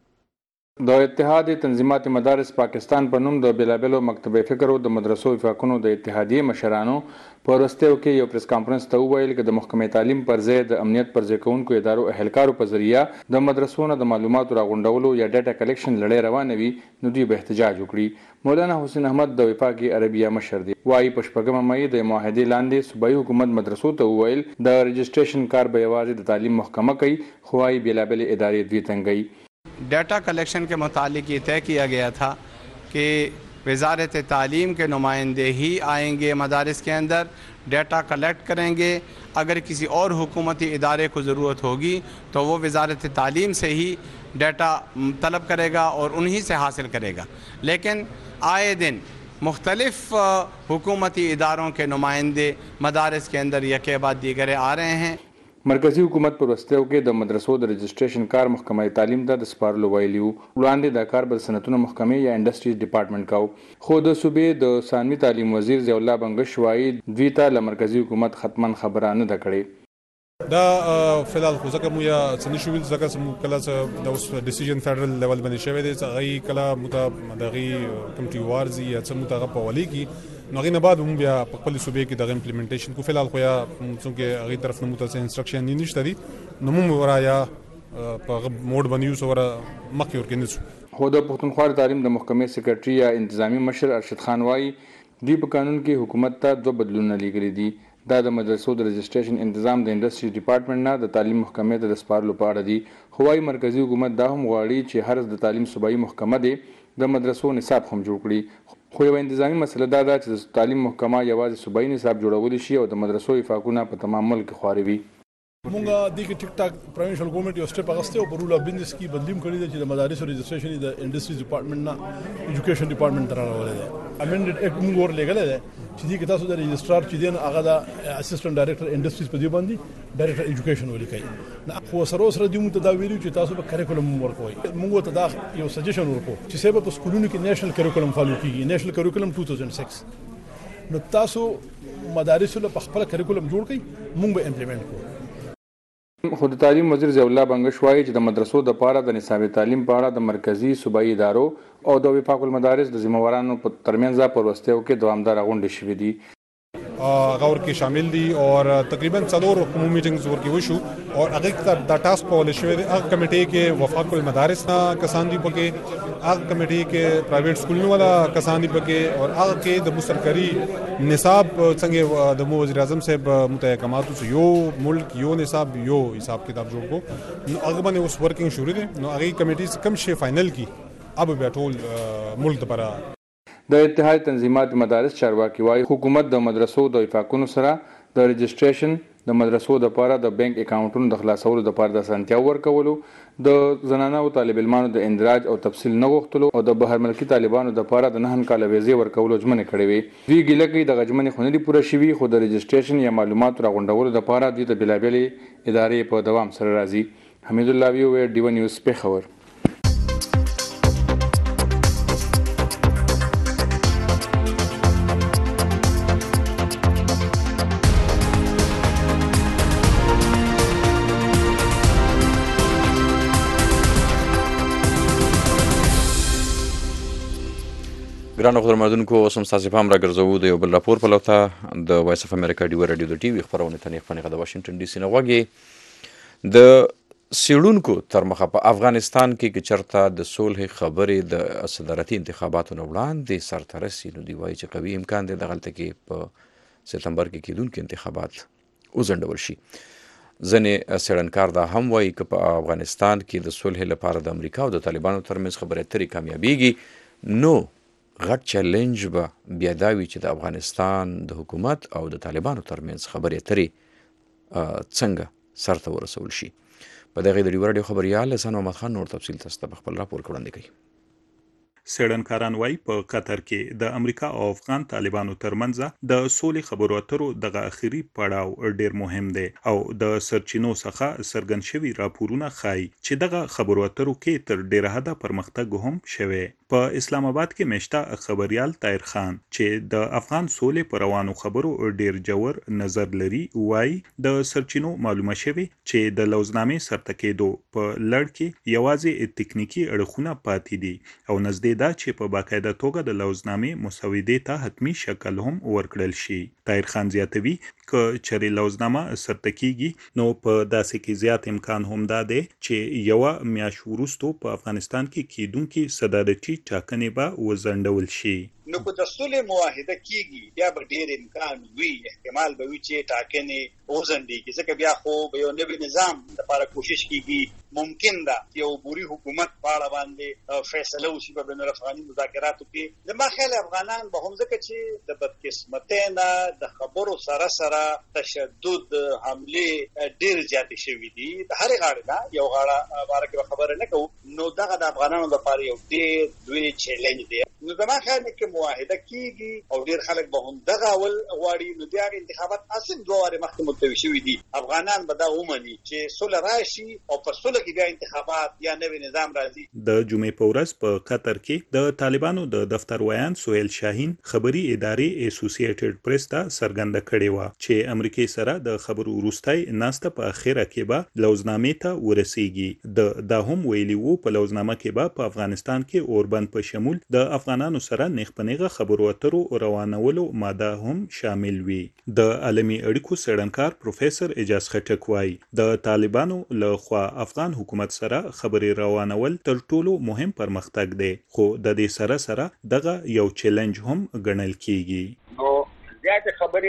د اتحاد تنظیمات مدارس پاکستان په نوم د بیلابیلو مکتبه فکر او د مدرسو وفاقونو د اتحادیې مشرانو په ورستیو کې یو پریس کانفرنس ته وویل چې د محکمې تعلیم پر ځای د امنیت پر ځای کوونکو ادارو اهلکارو په ذریعہ د مدرسو نه د معلوماتو راغونډولو یا ډاټا کلیکشن لړۍ روانه وي نو دوی به احتجاج وکړي. مولانا حسین احمد د وفاق عربیه مشر دی وايي په شپږمه مې د معاهدې لاندې صوبایي حکومت مدرسو ته وویل د رجسټریشن کار به یوازې د تعلیم محکمه کوي خو وايي بیلابیل ادارې دوی تنګوي.
डाटा कलेक्शन के मुतालिक ये तय किया गया था कि वजारत तालीम के नुमाइंदे ही आएंगे मदारिस के अंदर, डाटा कलेक्ट करेंगे. अगर किसी और हुकूमती इदारे को ज़रूरत होगी तो वो वजारत तालीम से ही डाटा तलब करेगा और उन्हीं से हासिल करेगा. लेकिन आए दिन मुख्तलिफ हुकूमती इदारों के नुमाइंदे मदारिस के अंदर यके बाद दीगरे आ रहे हैं.
مرکزی حکومت پر وسیلو کې د مدرسو د رجسټریشن کار محکمه تعلیم ته د سپارلو ویلي وو. وړاندې دا کار به صنعتونو محکمې یا انډسټریز ډپارټمنټ کاو خو د صوبې د ثانوي تعلیم وزیر ضیاء الله بنګش وایي دوی ته له مرکزی حکومت ختمن خبره نه ده کړې.
دا فلال خو ځکه مو یا څه نشو ویل ځکه چې مو کله څه د اوس ډیسیژن فدرل لیول باندې شوی دی چې هغه کله مو دغه کمټي وارزي یا څه مو دغه په ولي کې نو هغې نه بعد هم بیا په خپل صوبې کې دغه امپلیمنټیشن کو فلال خو یا څونکې هغې طرف نه مو ته انسټرکشن نشته دي نو موږ ورا یا په موډ باندې یو سره مخکې ورکې نه شو.
خو د پښتونخوا تعلیم د محکمې سیکرټري یا انتظامی مشر ارشد خان وایي دوی په قانون کې حکومت ته دوه بدلونونه لیږلي دي. دا د مدرسو د رجسټریشن تنظیم د انډستری ډپارټمنټ نه د تعلیم محکمې ته د سپارلو په اړه دي. خو وايي مرکزی حکومت دا هم غواړي چې هر د تعلیم صوبایي محکمه دی د مدرسو نصاب هم جوړ کړي. خو یو انتظامی مسله دا ده چې د تعلیم محکمه یوازې صوبایي نصاب جوړولی شي او د مدرسو وفاقونه په تمام ملک کې خواروي.
مونږه د ټیک ټاک پروینشل ګورنمنت یو سټپ اغسته او په رول اف بزنس کې بدلیم کړی دی چې د مدارسو رجسټریشن د انډستری ډپارټمنټ نه ایجوکیشن ډپارټمنټ ته راغلی دی. امندډ اکټ موږ ورلېږلی دی چې دې کې تاسو د رجسټرار چې دی هغه د اسسټنټ ډایرکټر انډستریز په دې باندې ډایرکټر ایجوکیشن ولیکي. خو سره سره دې موږ ته دا ویلو چې تاسو به کریکولم ورکوئ. موږ ته دا یو سجیشن ورکو چې سبب په سکولونو کې نېشنل کریکولم فالو کیږي. نېشنل کریکولم دوه هزار شپږ نو تاسو مدارسو له خپل کریکولم جوړ کړئ موږ به امپلیمنٹ کوو.
خو د تعلیم وزیر ضیاء الله بنګش وایي چې د مدرسو د پاره د نصاب تعلیم په اړه د مرکزی صوبایي ادارو او د وفاق المدارس د ذمہوارانو په ترمنځ په وروستیو کې دوامدار غونډې شوې دي.
غور کې شامل دي او تقریبا څلور عمومي میټینګز ورکې وشو او هغه د ټاسک فورس شوې د هغه کمیټې کې وفاق المدارس کسان دي پکې، هغه کمیټې کې پرایویټ سکولونو والا کسان دي پکې او هغه کې د مستقری نصاب څنګه د مو وزیر اعظم صاحب متحکماتو سره یو ملک یو نصاب یو حساب کتاب جوړ کو. نو هغه باندې اوس ورکینګ شروع دي. نو هغه کمیټې کم شي فائنل کی اب بیا ټول ملک لپاره.
د اتحاد تنظیمات مدارس چارواکي وايي حکومت د مدرسو د وفاقونو سره د رجسټریشن د مدرسو د لپاره د بانک اکاونټونو د خلاصولو د لپاره د اسانتیا ورکولو، د زنانه او طالب علمانو د اندراج او تفصیل نه غوښتلو او د بهر ملکي طالبانو د لپاره د نهن کاله ویزې ورکولو ژمنې کړې وي. دوی ګیله کوي د غجمنې خو نه دي پوره شوي، خو د رجسټریشن یا معلوماتو راغونډولو لپاره دوی د بېلابېلې ادارې په دوام سره راځي. حمید الله وی ډیو نیوز پېښور.
ګرانو خبرمندونکو اوس هم ستاسې پام راګرځوو د یو بل راپور په لوته د وایس اف امریکا ډیو رادیو د ټي وي خپرونې ته نیغ په نیغه د واشنګټن ډي سي نه غوږې. د څېړونکو تر مخه په افغانستان کې که چېرته د صلحې خبرې د صدارتي انتخاباتو نه وړاندې سرته رسي نو دوی وایي چې قوي امکان دی دغلته کې په سپتمبر کې کېدونکي انتخابات وځنډول شي. ځینې څېړنکار دا هم وایي که په افغانستان کې د صلحې لپاره د امریکا او د طالبانو ترمنځ خبرې اترې کامیابیږي نو غټ چیلنج به بیا دا وي چې د افغانستان د حکومت او د طالبانو ترمنځ خبرې اترې څنګه سرته ورسول شي. په دغې د ډیو راډیو خبریال احسان محمد خان نور تفصیل تاسو ته په خپل راپور کې وړاندې کوي.
څېړنکاران وایي په قطر کې د امریکا او افغان طالبانو ترمنځ د سولې خبرو اترو دغه اخري پړاو ډیر مهم دی او د سرچینو څخه څرګند شوي راپورونه ښایي چې دغه خبرو اترو کې تر ډیره حده پرمختګ هم شوی. په اسلام آباد کې مشته خبريال طاهر خان چې د افغان سولې پر روانو خبرو ډیر جوړ نظر لري وایي د سرچینو معلومه شوی چې د لوزنامې سرته کېدو په لړ کې یوازې تکنیکی اړخونه پاتې دي او نږدې دا چې په باقاعده توګه د لوزنامې مسودې ته حتمی شکل هم ورکړل شي. طاهر خان زیاتوي که چېرې لوزنامه سرته کیږي نو په داسې کې زیات امکان هم دا دی چې یوه میاشت وروستو په افغانستان کې کیدونکي صدارتي ټاکنې به وځنډول شي.
نو که د صلح معاهده کیږي بیا به ډیر امکان وي، احتمال به وي چې ټاکنې وځنډېږي، ځکه بیا خو به یو نوي نظام لپاره کوشش کیږي. ممکن ده یو عبوري حکومت په اړه باندې فیصله وشي په بین الافغاني مذاکراتو کې. زما خیال افغانان به هم ځکه چې د بدقسمتۍ نه د خبرو سره سره تشدد حملې ډیر زیاتې شوي دي د هرې غاړې نه یو غاړه باره کې خبره نه کوو نو دغه د افغانانو لپاره یو ډیر لوی چیلنج دی. نو زما خیال دی که معاهده کیږي او ډیر خلک به هم دغه اول غواړي نو د هغې انتخابات اصل دوه وارې مخکې ملتوي شوي دي. افغانان به دا ومني چې صلح راشي او په صلح کې بیا انتخابات یا نوی نظام راځي.
د جمعې په ورځ په قطر کې د طالبانو د دفتر ویان سهیل شاهین خبري ادارې اسوسییټډ پریس ته څرګنده کړې وه چې امریکای سره د خبرو وروستی ناسته په اخره کې به لوزنامې ته ورسیږي. د دا هم ویلي وو په لوزنامه کې به په افغانستان کې اوربند په شمول د افغانانو سره نیغ په نیغه خبرو اترو روانولو ماده هم شامل وي. د عالمي اړیکو څېړنکار پروفیسور اجاز خټک وایي د طالبانو له خوا افغان حکومت سره خبرې روانول تر ټولو مهم پرمختګ دی، خو د دې سره سره دغه یو چیلنج هم ګڼل کیږي.
نو زیاتې خبرې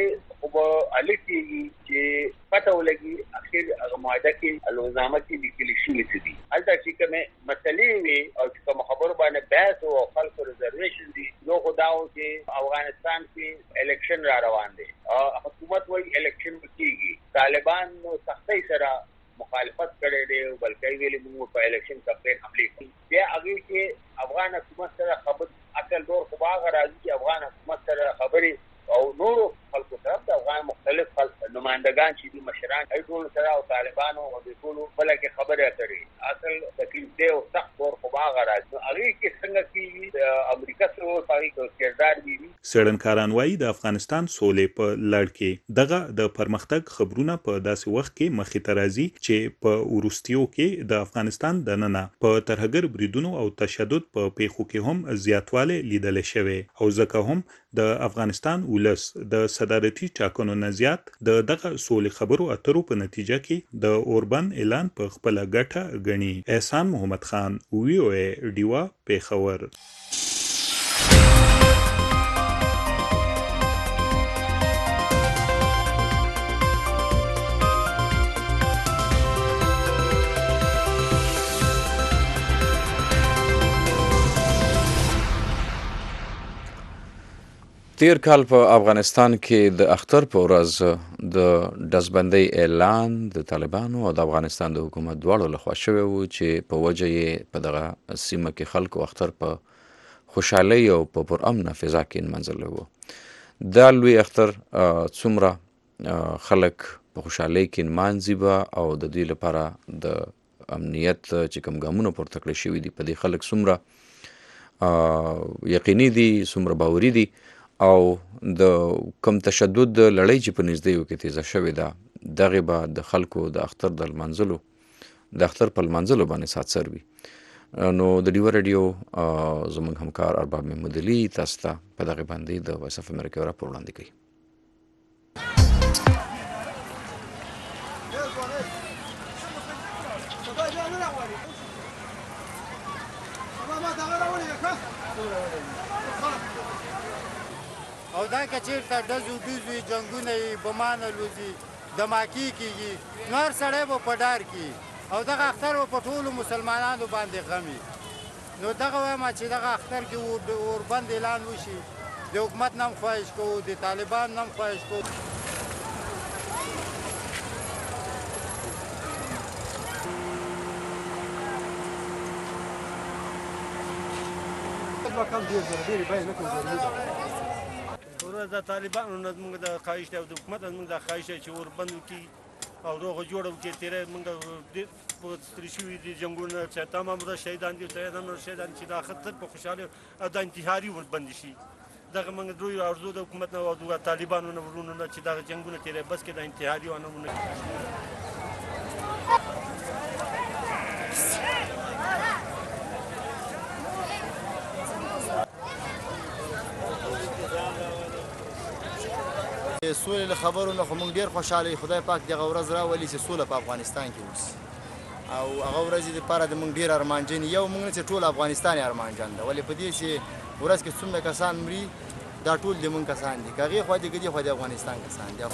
خو به هلې کېږي چې پته ولګي اخر هغه معاهده کې الوزنامه کې لیکل شوي څه دي. هلته چې کومې مسلې وي او چې کوم خبرو باندې بحث او خلکو ریزرویشن دي، یو خو دا و چې افغانستان کې الیکشن را روان دی، حکومت وایي الیکشن به کېږي، طالبان نو سختۍ سره مخالفت کړی دی، بلکې ویلي موږ په الیکشن کمپین حملې کوي. بیا هغې کې افغان حکومت سره خبر اصل دور خو به هغه راځي چې افغان حکومت سره خبرې او نورو خلکو سره د افغان مختلف خلک نمایندګان چې دي مشران ای ټولو سره او طالبانو او د ټولو بله کې خبرې اترې اصل تکلیف دی او سخت دور خو به هغه راځي. نو هغې کې څنګه کېږي د امریکا سره په هغې کې کردار وي.
څېړنکاران وایي د افغانستان سولې په لړ کې دغه د پرمختګ خبرونه په داسې وخت کې مخې ته راځي چې په وروستیو کې د افغانستان دننه په ترهګر بریدونو او تشدد په پیښو کې هم زیاتوالی لیدلی شوی او ځکه هم د افغانستان ولس د صدارتي ټاکنو نه زیات د دغه سولې خبرو اترو په نتیجه کې د اوربن اعلان په خپله ګټه ګڼي. احسان محمد خان، وی او ای ډیوا، پیښور.
تیر کال په افغانستان کې د اختر په ورځ د ډزبندۍ اعلان د طالبانو او د افغانستان د حکومت دواړو لخوا شوی و چې په وجه یې په دغه سیمه کې خلکو اختر په خوشحالۍ او په پرامنه فضا کې نمانځلی و. دا لوی اختر څومره خلک په خوشحالۍ کې نمانځي به او د دوی لپاره د امنیت چې کوم ګامونه پورته کړی شوي دي په دې خلک څومره یقیني دي، څومره باوري دي او د کم تشدد د لړۍ چې په نږدېو کې تیزه شوې ده دغې به د خلکو د اختر د لمانځلو د اختر په لمانځلو باندې ساتسر وي. نو د ډیوه راډیو زموږ همکار ارباب محمود علي تاسو ته په دغې باندې د وایس اف امریکا یو راپور وړاندې کوي.
او دا که چېرته ډزو ډوزوي جنګونه یي بمانه لوځي دماکي کېږي نو هر سړی به په ډار کي او دغه اختر به په ټولو مسلمانانو باندې غم وي. نو دغه وایم چې دغه اختر کې اوربند اعلان وشي، د حکومت نه هم خواهش کوو، د طالبان نه هم خواهش کوو.
ورځ د طالبانو نه زموږ د خواهش دی او د حکومت نه زموږ د خواهش دی چې اوربند وکړي او روغه جوړه وکړي. تېره موږ په ستړي شوي دي جنګونه چې تمام ورځ شهیدان دي، شهیدان شهیدان چې دا خطر په خوشحالۍ او دا انتحاري وربند شي. دغه موږ لوی ارزو د حکومت نه او د طالبانو نه ورونو نه چې دغه جنګونه تېری بس کې دا انتحاري ونه ونه
سولې له خبرو نه خو موږ ډېر خوشحاله یو. خدای پاک دغه ورځ راولي چې سوله په افغانستان کې اوسي او هغه ورځې دپاره د موږ ډېر ارمانجن یو موږ نه چې ټول افغانستان یې ارمانجن ده. ولې په دې چې ورځ کې څومره کسان مري دا ټول د موږ کسان دي، که هغې خوا دي که دې خوا د افغانستان کسان دي.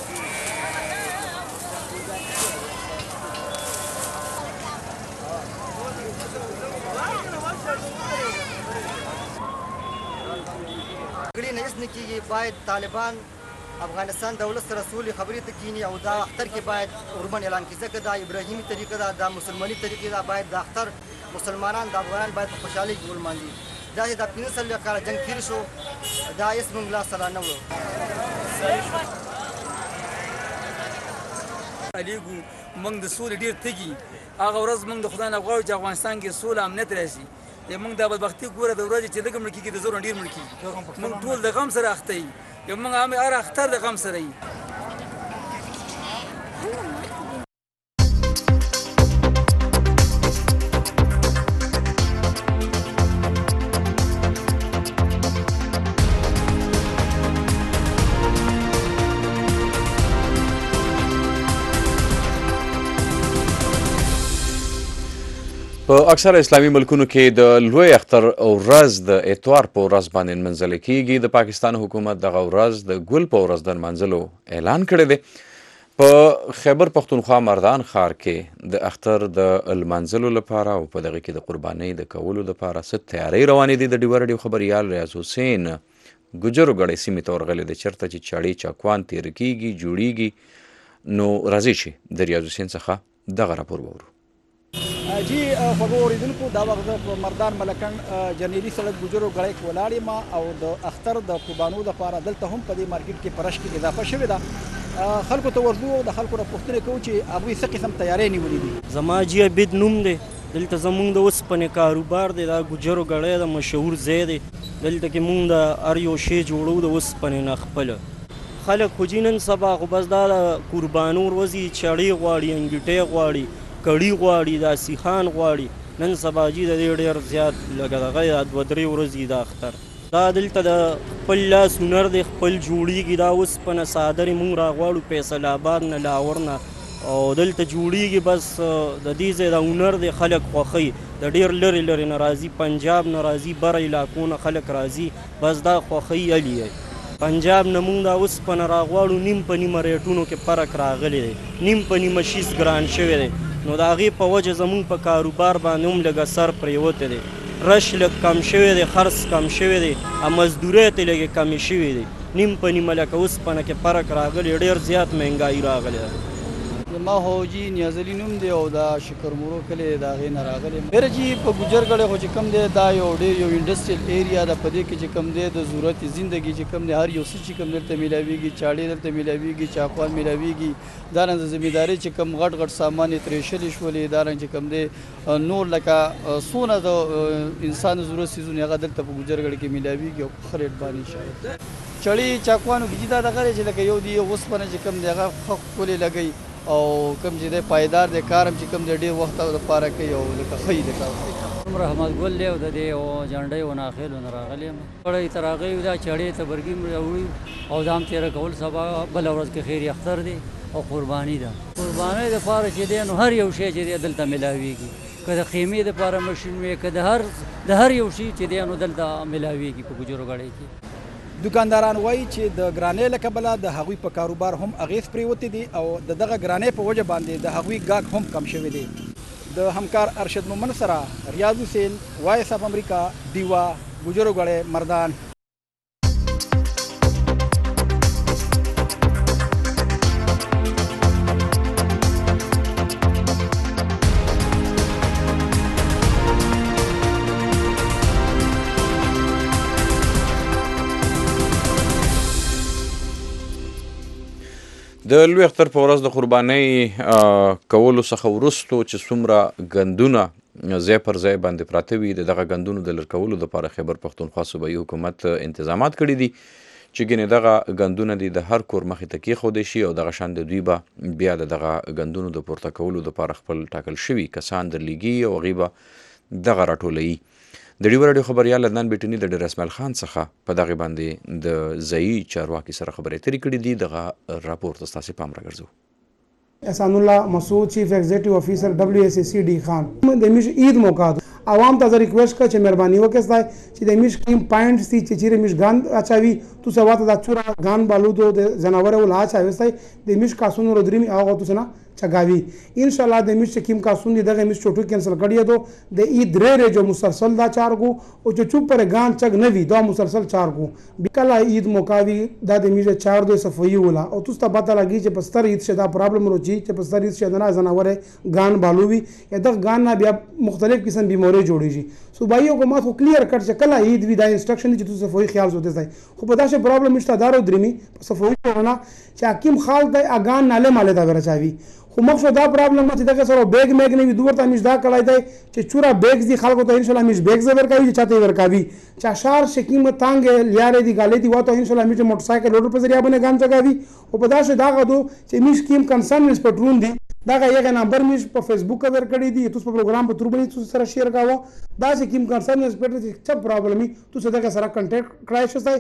جګړې نه هېڅ نه کېږي. باید طالبان افغانستان دولت سره سولې خبرې ته کینی او دا اختر کې باید اوربند اعلان کړي، ځکه دا ابراهیمي طریقه ده، دا مسلماني طریقه ده. باید د اختر مسلمانان د افغانان باید په خوشحالۍ کې ولمانځي. داسې دا پنځه څلوېښت کاله جنګ تېر شو، دا هېڅ موږ لاسته را نه وړو.
علیګو موږ د سولې ډېر تږي. هغه ورځ موږ د خدای نه غواړو چې افغانستان کې سوله امنیت راشي. موږ دا بدبختي ګوره د ورځې چې لږ مړه کېږي د زور نه ډېر مړه کېږي. موږ ټول د غم سره اخته یو. یو موږ هر اختر د غم سره یو.
په په اکثره اسلامي ملکونو کې د لوی اختر ورځ د اتوار په ورځ باندې نمانځل کیږي. د پاکستان حکومت دغه ورځ د ګل په ورځ د نمانځلو اعلان کړی دی. په خیبر پښتونخوا مردان ښار کې د اختر د لمانځلو لپاره او په دغه کې د قربانۍ د کولو لپاره څه تیاری روانې دي. د ډیوه راډیو خبریال ریاض حسین ګجرو ګړی سیمې ته ورغلی دی چېرته چې چاړې چاکوان تیر کیږي جوړیږي. نو راځئ چې د ریاض حسین څخه دغه راپور وورو.
جی خوږو اوریدونکو دا وخت په مردان ملکن جنیري سړک ګجرو غړی کې ولاړ یم او د اختر د قربانو لپاره دلته هم په دې مارکیټ کې پرش کې اضافه شوې ده. خلکو ته ورځو او د خلکو نه پوښتنې کوو چې هغوی څه قسم تیاری نیولې دي.
زما جی عبید نوم دی. دلته زمونږ د اوسپنې کاروبار دی. دا ګجرو غړی د مشهور ځای دی. دلته کې مونږ د هر یو شی جوړو د اوسپنې نه خپله. خلک خو جي نن سبا خو بس دا د قربانو ورځې چړې غواړي انګیټۍ غواړي کړي غواړي دا سیخان غواړي. نن سبا جي د دې ډېر زیات لکه دغه دوه درې ورځې د اختر دا دلته د خپل لاس هنر دی خپل جوړیږي. دا اوسپنه څادرې موږ راغواړو فیصل آباد نه لاهور نه او دلته جوړیږي. بس د دې ځای د هنر دی خلک خوښوي. د ډېر لرې لرې نه راځي پنجاب نه راځي بره علاقو نه خلک راځي بس دا خوښوي علي. پنجاب نه موږ دا اوسپنه راغواړو نیم په نیمه ریټونو کې فرق راغلی دی. نیم په نیمه شیز ګران شوی دی. نو د هغې په وجه زموږ په کاروبار باندې هم لږه سر پرېوتی دی. رش لږ کم شوی دی خرڅ کم شوی دی او مزدورۍ ته لږې کمې شوي دي. نیم په نیمه لکه اوسپنه کې فرق راغلی ډېر زیات مهنګایي راغلی ده.
زما خو جي نیازلي نوم دی او دا شکرمرو کلی د هغې نه راغلی یم. ډېره جي په ګجر ګړی خو چې کوم دی دا یو ډېر یو انډسټریل ایریا ده. په دې کې چې کوم دی د ضرورت زندګي چې کوم دی هر یو څه چې کوم دلته میلاویږي چاړې دلته میلاویږي چاقوان میلاویږي. دارنګ د زمیندارۍ چې کوم غټ غټ سامان یې ترې شلې شولې دارنګ چې کوم دی نور لکه څونه د انسان د ضرورت څیزونه هغه دلته په ګجر ګړی کې میلاویږي او په ښه ریټ باندې شاید چړې چاقوانو کې چې دا دغه دی چې لکه یو دی اوسپنه چې کوم دی هغه ښه ښکلې لګوي او کوم چې دی پایدار دی کارم چې کوم دی ډېر وخت دپاره کوي او لکه ښه یې د کار.
رحمت ګل دی او د دې جنډۍ و ناخیلو نه راغلی یم. کړی تر هغې دا چړې تبرګي راوړي او ځان تېره کول سبا بله ورځ کې خیر اختر دی او قرباني ده. قربانۍ دپاره چې دی نو هر یو شی چې دی دلته میلاویږي. که د خیمې دپاره مشین وي که د هر د هر یو شي چې دی نو دلته میلاویږي په ګجرو غړۍ کې.
دکانداران وایي چې د ګرانۍ له کبله د هغوی په کاروبار هم اغېز پرېوتی دي او د دغه ګرانۍ په وجه باندې د هغوی ګاګ هم کم شوی دی. د همکار ارشد مومن سره ریاض حسین وایس اف امریکا ډیوا ګجرو غړی مردان.
د لوی اختر په ورځ د قربانۍ کولو څخه وروستو چې څومره ګندونه ځای پر ځای باندې پراته وي د دغه ګندونو د لر کولو دپاره خیبر پښتونخوا صوبایي حکومت انتظامات کړي دي چې ګنې دغه ګندونه دي د هر کور مخې ته کېښودی شي او دغه شان د دوی به بیا د دغه ګندونو د پورته کولو دپاره خپل ټاکل شوي کسان درلیږي او هغوی به دغه راټولوي. د ډیوه راډیو خبریال عدنان بیټني د ډېر اسماعیل خان څخه په دغې باندې د ځایي چارواکي سره خبرې اترې کړي دي. دغه راپور ته ستاسې پام راګرځو.
احسان الله مسعود چیف ایگزیکټیو افیسر ډبلیو ایس ای سی ډي خان د میش عید موقع عوام ته ریکویسټ کوي چې مهرباني وکړئ چې د میش کیم پوینټ سي چې چیرې میش ګان اچوي تو سواته د چورا ګان بالودو د جناور ول اچوي د میش کاسونو ردرمی هغه تو سنا چګاوي ان شاء الله د میش کیم کاسون دغه میش چوټو کینسل کړی دو د عید درې جو مسلسل دا چار کو او چې چوپ پر ګان چګ نوي دا مسلسل چار کو بکلا عید موقع وی دا د میش چار دو صفوی ولا او تو ست پته لګي چې پستر عید شدا پرابلم روچی چې پستر عید شدا نه جناور ګان بالوي دا ګان نه بیا مختلف قسم بیماری جوړیږي. صوبایي حکومت خو کلیر کړ چې کله عید وی دا انسټرکشن چې تاسو صفوی خیال زده ځای خو په داسې پرابلم مشته دارو درمی صفوی ورنه چې حکیم خال د اگان ناله ماله دا ورچاوي خو مخ دا پرابلم چې دغه سره بیگ میګ نه وي دوه ته مش دا کړای دی چې چورا بیگ دي خلکو ته ان شاء الله مش بیگ زبر کوي چې چاته ورکاوي چې شار شکیم تانګ لیاره دي غالي دي واته ان شاء الله مش موټر سایکل لوډر په ذریعہ باندې ګان چګاوي او په داسې دا غدو چې مش کیم کنسرن انسپکټرون دي دا یو نمبر مش په فیسبوک ور کړی دي تاسو په پروګرام په تر باندې تاسو سره شیر کاوه دا چې کیم کنسرن انسپکټر چې څه پرابلم ای تاسو دغه سره کنټیکټ کړای شئ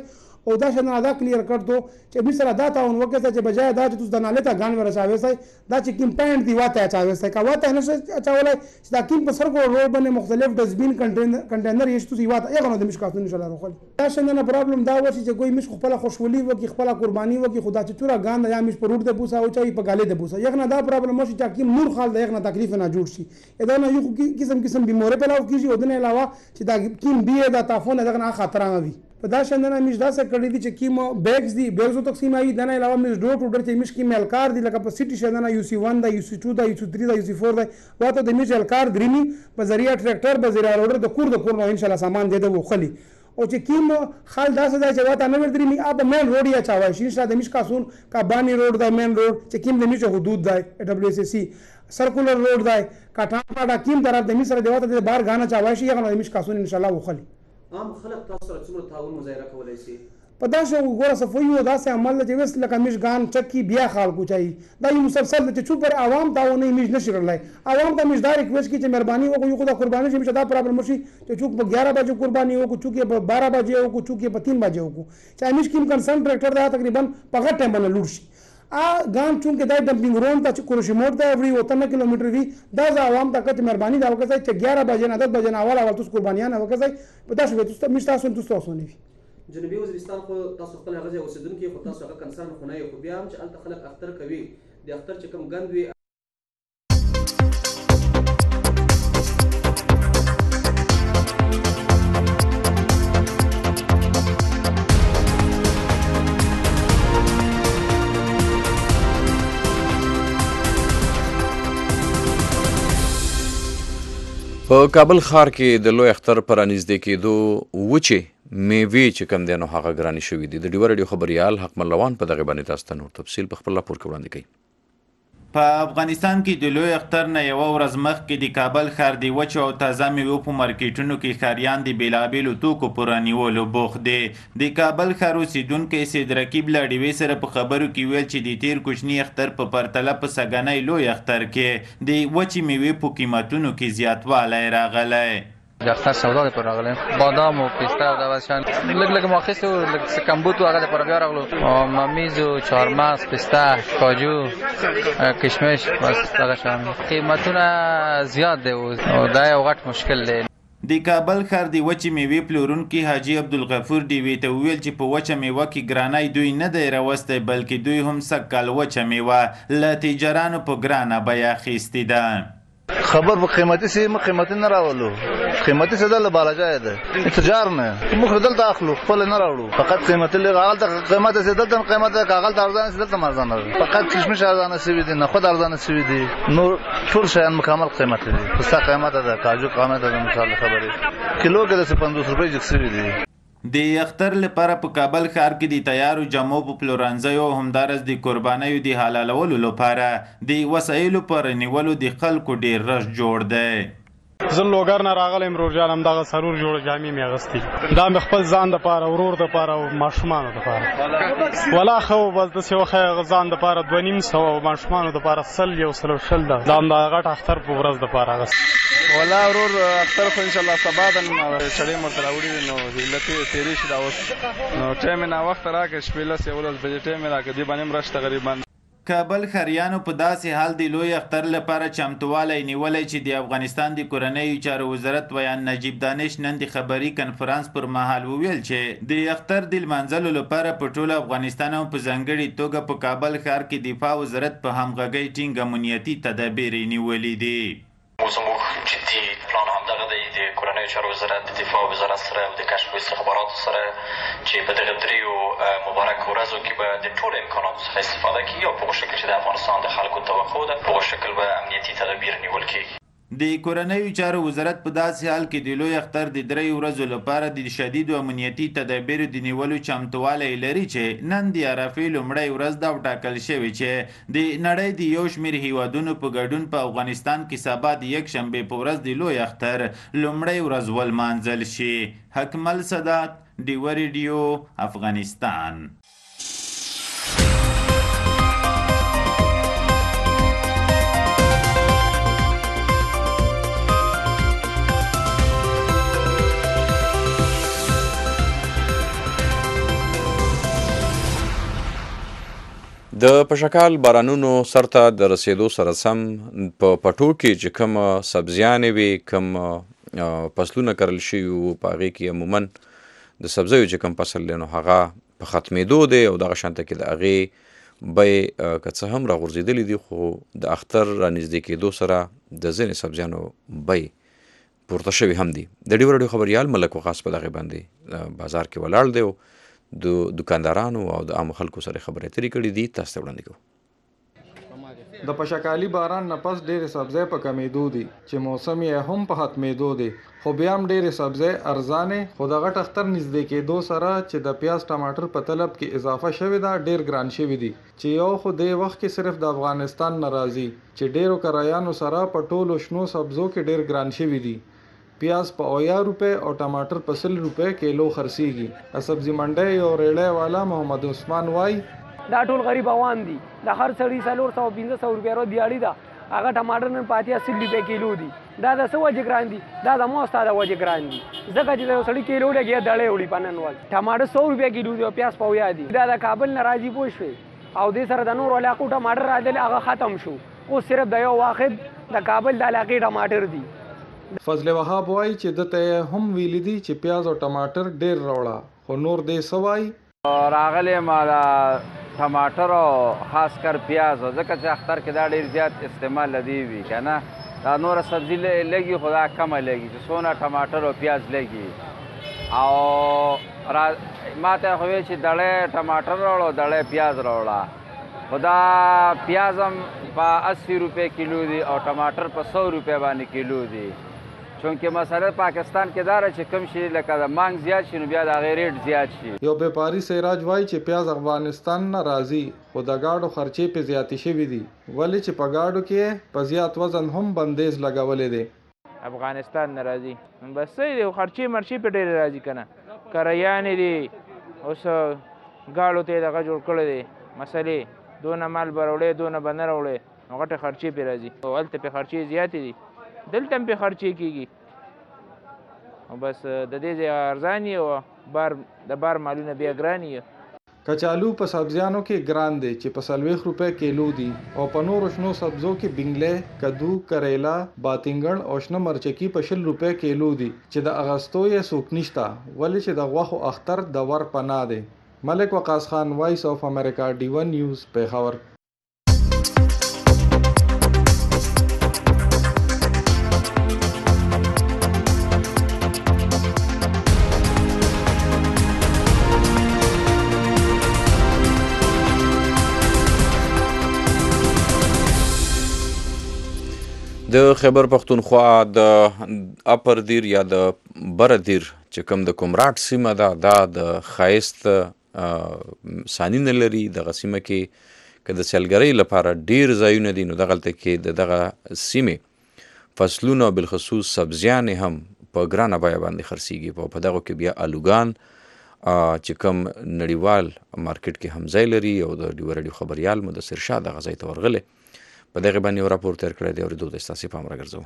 او دا شنه دا کلیر کړ دو چې می سره دا تاون وکړه چې بجای دا چې تاسو د نالې ته غان ورساوي سي دا چې کوم پاینټ دی واته اچاوي سي کا واته نه اچولای چې دا کوم په سر کو روډ باندې مختلف ډسبین کنټینر کنټینر یې تاسو واته یو نه د مشکاتو نشاله راخل دا شنه پرابلم دا و چې کوئی مش خپل خوشولي وکي خپل قرباني وکي خدا چې تورا غان یا مش پر روډ د بوسا او چای په غاله د بوسا یو نه دا پرابلم شي چې کوم نور خال دا یو نه تکلیف نه جوړ شي دا نه یو قسم قسم بیماری پیلاو کیږي او د نه علاوه چې دا کوم بي دا تافونه دغه خطرانه وي په دا شندنه مش دا څه کړی دي چې کیمو بیگز دي بیگزو تقسیم آئی دنه علاوه مش ډور ټو ډر چې مش کی ملکار دي لکه په سټي شندنه یو سی ون دا یو سی ټو دا یو سی تھری دا یو سی فور دا واته د مش الکار درینی په ذریعہ ټریکټر په ذریعہ روډر د کور د کور نو ان شاء الله سامان دې د وخلی او چې کیمو خال دا څه دا چې واته نو درینی اب مین روډ یا چاوي شي شاده مش کاسون کا بانی روډ دا مین روډ چې کیم د مش حدود دا دبليو اس سی سرکولر روډ دا کاټا دا کیم طرف د مش سره دی واته د بار غانا چاوي شي هغه مش کاسون ان شاء الله وخلی
عام خلک تاسو سره څومره تعاون مظاهره کولای شي
په دا شو ګوره صفوي دا سه عمل چې وس لکه مشګان چکی بیا خال کو چي دا یو مسلسل چې چوپ پر عوام دا ونه مش نشي رلای عوام ته مشدار ریکویسټ کی چې مهرباني وکړو یو خدا قرباني شي دا پرابلم شي چې چوک په ग्यारह بجې قرباني وکړو چوک په بارہ بجې وکړو چوک په तीन بجې وکړو چې مش کیم کنسنټریټر دا تقریبا په غټ ټایم باندې لوټ شي ا ګام چونکه دا ډمپینګ روم ته کوشش موټ دا اوری وطن کیلومتر وی دا عوام ته کته مهرباني دا وکړي چې ग्यारह بجې نه دس بجې نه اول اول تاسو قربانیان وکړي په تاسو ته مش تاسو تاسو نه وي
جنوبي وزیرستان خو تاسو خپل هغه ځای اوسیدونکو خو تاسو هغه کنسرن خونه یو خو بیا هم چې الته خلک اختر کوي د اختر چې کوم غند وي
په کابل ښار کې د لوی اختر پرانیزدې کېدو وچې میوې چې کم دی نو هغه ګرانې شوي دي د ډیوه راډیو خبریال حق ملوان په دغه باندې تاسو ته نور تفصیل په خپل راپور کې وړاندې کوي
په افغانستان کې د لوی اختر نه یوه ورځ مخکې د کابل ښار د وچو او تازه میوو په مارکیټونو کې ښاریان د بېلابېلو توکو په رانیولو بوخت دي د کابل ښار اوسیدونکی سید رقیب له ډیوې سره په خبرو کې ویل چې د تیر کوچني اختر په پرتله په سږنی لوی اختر کې د وچې میوې په قیمتونو کې زیاتوالی راغلی
د اختر سودا لپاره راغلم بادام او پیستا او دا شان لږ لږ ماخذ او لږ کمبوت او هغه لپاره بیا راغلو او ممیز او چهارمغز پیستا کاجو کشمش بس دا شان قیمتونه زیات دي او دا یو غټ مشکل دی
د کابل ښار د وچې میوې پلورونکي حاجي عبدالغفور ډیوې ته وویل چې په وچه میوه کې ګرانۍ دوی نه دی راوستی بلکې دوی هم سږکال وچه میوه له تجارانو په ګرانه بیه اخیستې ده
خبر په قیمتي سي مخ قیمتي نه راولو قیمتي څه د بالا جای ده تجار نه مخ دلته اخلو خپل نه راوړو فقط قیمتي لږ غلط قیمت سي دلته قیمت کاغل ارزان سي دلته ارزان فقط کشمش ارزان سي دي نه خود ارزان سي دي نو ټول شیان مکمل قیمت دي څه قیمت ده کاجو قیمت ده مثال خبره کیلو کې د پنځوس روپۍ جک سي دي
د اختر لپاره په کابل ښار کې د تیارو جامو په پلورنځیو همدارس د قربانیو د حلالولو لپاره د وسایلو پر نیولو د خلکو ډیر رش جوړ دی
زه لوګر نه راغلم روزان هم دغه سرور جوړ جامې مې اغستې دا مې خپل ځان د پاره ورور د پاره او ماشومان د پاره ولا خو بس د څه وخت ځان د پاره دوه نیم سو او ماشومان د پاره سل یو سل شل دا د غټ اختر په ورځ د پاره اغست
ولا ورور اختر خو ان شاء الله سبا د چړې مرته راوړي نو لته تیرې شي دا اوس نو ټایم نه وخت راکې شپې لس یو ورځ بجې ټایم راکې دی باندې مرشت تقریبا
کابل ښاریانو په داسې حال د لوی اختر لپاره چمتوالی نیولی چې د افغانستان د کورنیو چارو وزارت ویان نجیب دانش نن د خبري کنفرانس پر مهال وویل چې د اختر د لمانځلو لپاره په ټول افغانستان او په ځانګړې توګه په کابل ښار کې دفاع وزارت په همغږۍ ټینګ امنیتي تدابیر نیولي دي
زموږ جدي پلان همدغه دی د کورنیو چارو وزارت د دفاع وزارت سره او د کشف استخباراتو سره چې په دغه دریو مبارک ورځو کې به د ټولو امکاناتو څخه استفاده کیږي او په هغه شکل چې د افغانستان د خلکو توقع ده په هغه شکل به امنیتي تدابیر نیول کیږي
د کورنیو چارو وزارت په داسې حال کې د لوی اختر د دریو ورځو لپاره د شدیدو امنیتي تدابیرو د نیولو چمتوالی لري چې نن د عرفې لومړۍ ورځ دا وټاکل شوې چې د نړۍ د یو شمېر هیوادونو په ګډون په افغانستان کې سبا د یکشنبې په ورځ د لوی اختر لومړۍ ورځ ولمانځل شي حکمل سادات ډیوه ریډیو افغانستان
د پشکال بارانونو سرته د رسیدو سره سم په پټو کې چې کوم سبزیانې وي کوم فصلونه کرل شوي وو په هغې کې عموما د سبزیو چې کوم فصل دی نو هغه په ختمېدو دی او دغه شانته کې د هغې بیې که څه هم راغورځېدلي دي خو د اختر رانږدې کېدو سره د ځینې سبزیانو بیې پورته شوي هم دي. د ډیو راډیو خبریال ملک وقاص په دغې باندې بازار کې ولاړ دی او د دکاندارانو او د عامو خلکو سره خبرې اترې کړي دي. تاسو ته وړاندې کوو.
د پشکالي باران نه پس ډېرې سبزۍ په کمېدو دي چې موسم یې هم په ختمېدو دی خو بیا هم ډېرې سبزۍ ارزانې خو د غټ اختر نږدې کېدو سره چې د پیاز ټماټر په طلب کې اضافه شوې ده ډېر ګران شوي دي چې یو خو دې وخت کې صرف د افغانستان نه راځي چې ډېرو کرایانو سره په ټولو شنو سبزو کې ډېر ګران شوي دي. پیاز په اویا روپے او ټماټر په سل روپے کیلو خرڅیږي. سبزی منډي او ریړې والا محمد عثمان وای
دا ټول غریب عوام دي د هر سړي څلور سوه پنځه سوه روپۍ رو دیاړي ده هغه ټماټر نن په اتیا اسی روپۍ کیلو دي دا د څه وجې ګران دي دا د مو ستا د وجې ګران دي ځکه چې د یو سړي کیلو لګي دړې وړي په نن ورځ ټماټر سو روپۍ کیلو دي او پیاز په اویا دي دا د کابل نه راځي پوه شوې او دې سره د نورو علاقو ټماټر راځلی هغه ختم شو اوس صرف د یو واحد د کابل د علاقې ټماټر دي.
فضل وهاب وای چې دته هم ویل دي چې پیاز او ټماټر ډېر راوړه خو نور دې سوای
راغلی مالا ټماټر او خاص کر پیاز ځکه چې اختر کې دا ډېر زیات استعمال لدی وي که نه دا نوره سبزي لګي خو دا کمه لګي چې څونه ټماټر او پیاز لګي او را ما ته خو وایي چې دړی ټماټر راوړه دړی پیاز راوړه خو دا پیاز هم په اسی روپۍ کیلو دي او ټماټر په سو روپۍ باندې کیلو دي چونکه مسله پاکستان کې داره چې کم شي لکه د مانګ زیات شي نو بیا د هغې ریټ زیات شي.
یو بیپاري سیراج وایي چې پیاز افغانستان نه راځي خو د ګاډو خرچې پې زیاتې شوي دي ولې چې په ګاډو کې په زیات وزن هم بندیز لګولی دی.
افغانستان نه راځي بس صحیح دی خرچې مرچې پې ډېرې راځي که نه کرایانې دي اوس ګاډو ته یې دغه جوړ کړی دی مسلې دونه مال به راوړې دونه به نه راوړې نو غټې خرچې پې راځي او هلته پې خرچې زیاتې دي دلته هم پې خرچې کېږي او بس د دې ځای ارزاني او بار د بار مالونه بیا ګران وي.
کچالو په سبزیانو کې ګران دی چې په څلوېښت روپۍ کیلو دي او په نورو شنو سبزو کې بینګلی کدو کریلا باتینګن او شنه مرچکي په شل روپۍ کیلو دي چې د اغستو یې څوک نشته ولې چې د غوښو اختر د ور پناه دی. ملک وقاص خان وایس آف امریکا ډي ون نیوز پیښور.
د خیبر پښتونخوا د اپر دیر یا د بره دیر چې کوم د کمراټ سیمه ده دا د ښایست ثاني نه لري. دغه سیمه کې که د سیلګرۍ لپاره ډیر ځایونه دي نو دغلته کې د دغه سیمې فصلونه بالخصوص سبزیانې هم په ګرانه بیه باندې خرڅېږي. په دغو کې بیا الوګان چې کوم نړیوال مارکیټ کې هم ځای لري او د ډیو راډیو خبریال مدثر شاه دغه ځای ته ورغلی په دغه باندې یو راپور تیر کړی دی اورېدو ته ستاسې پام راګرځوو.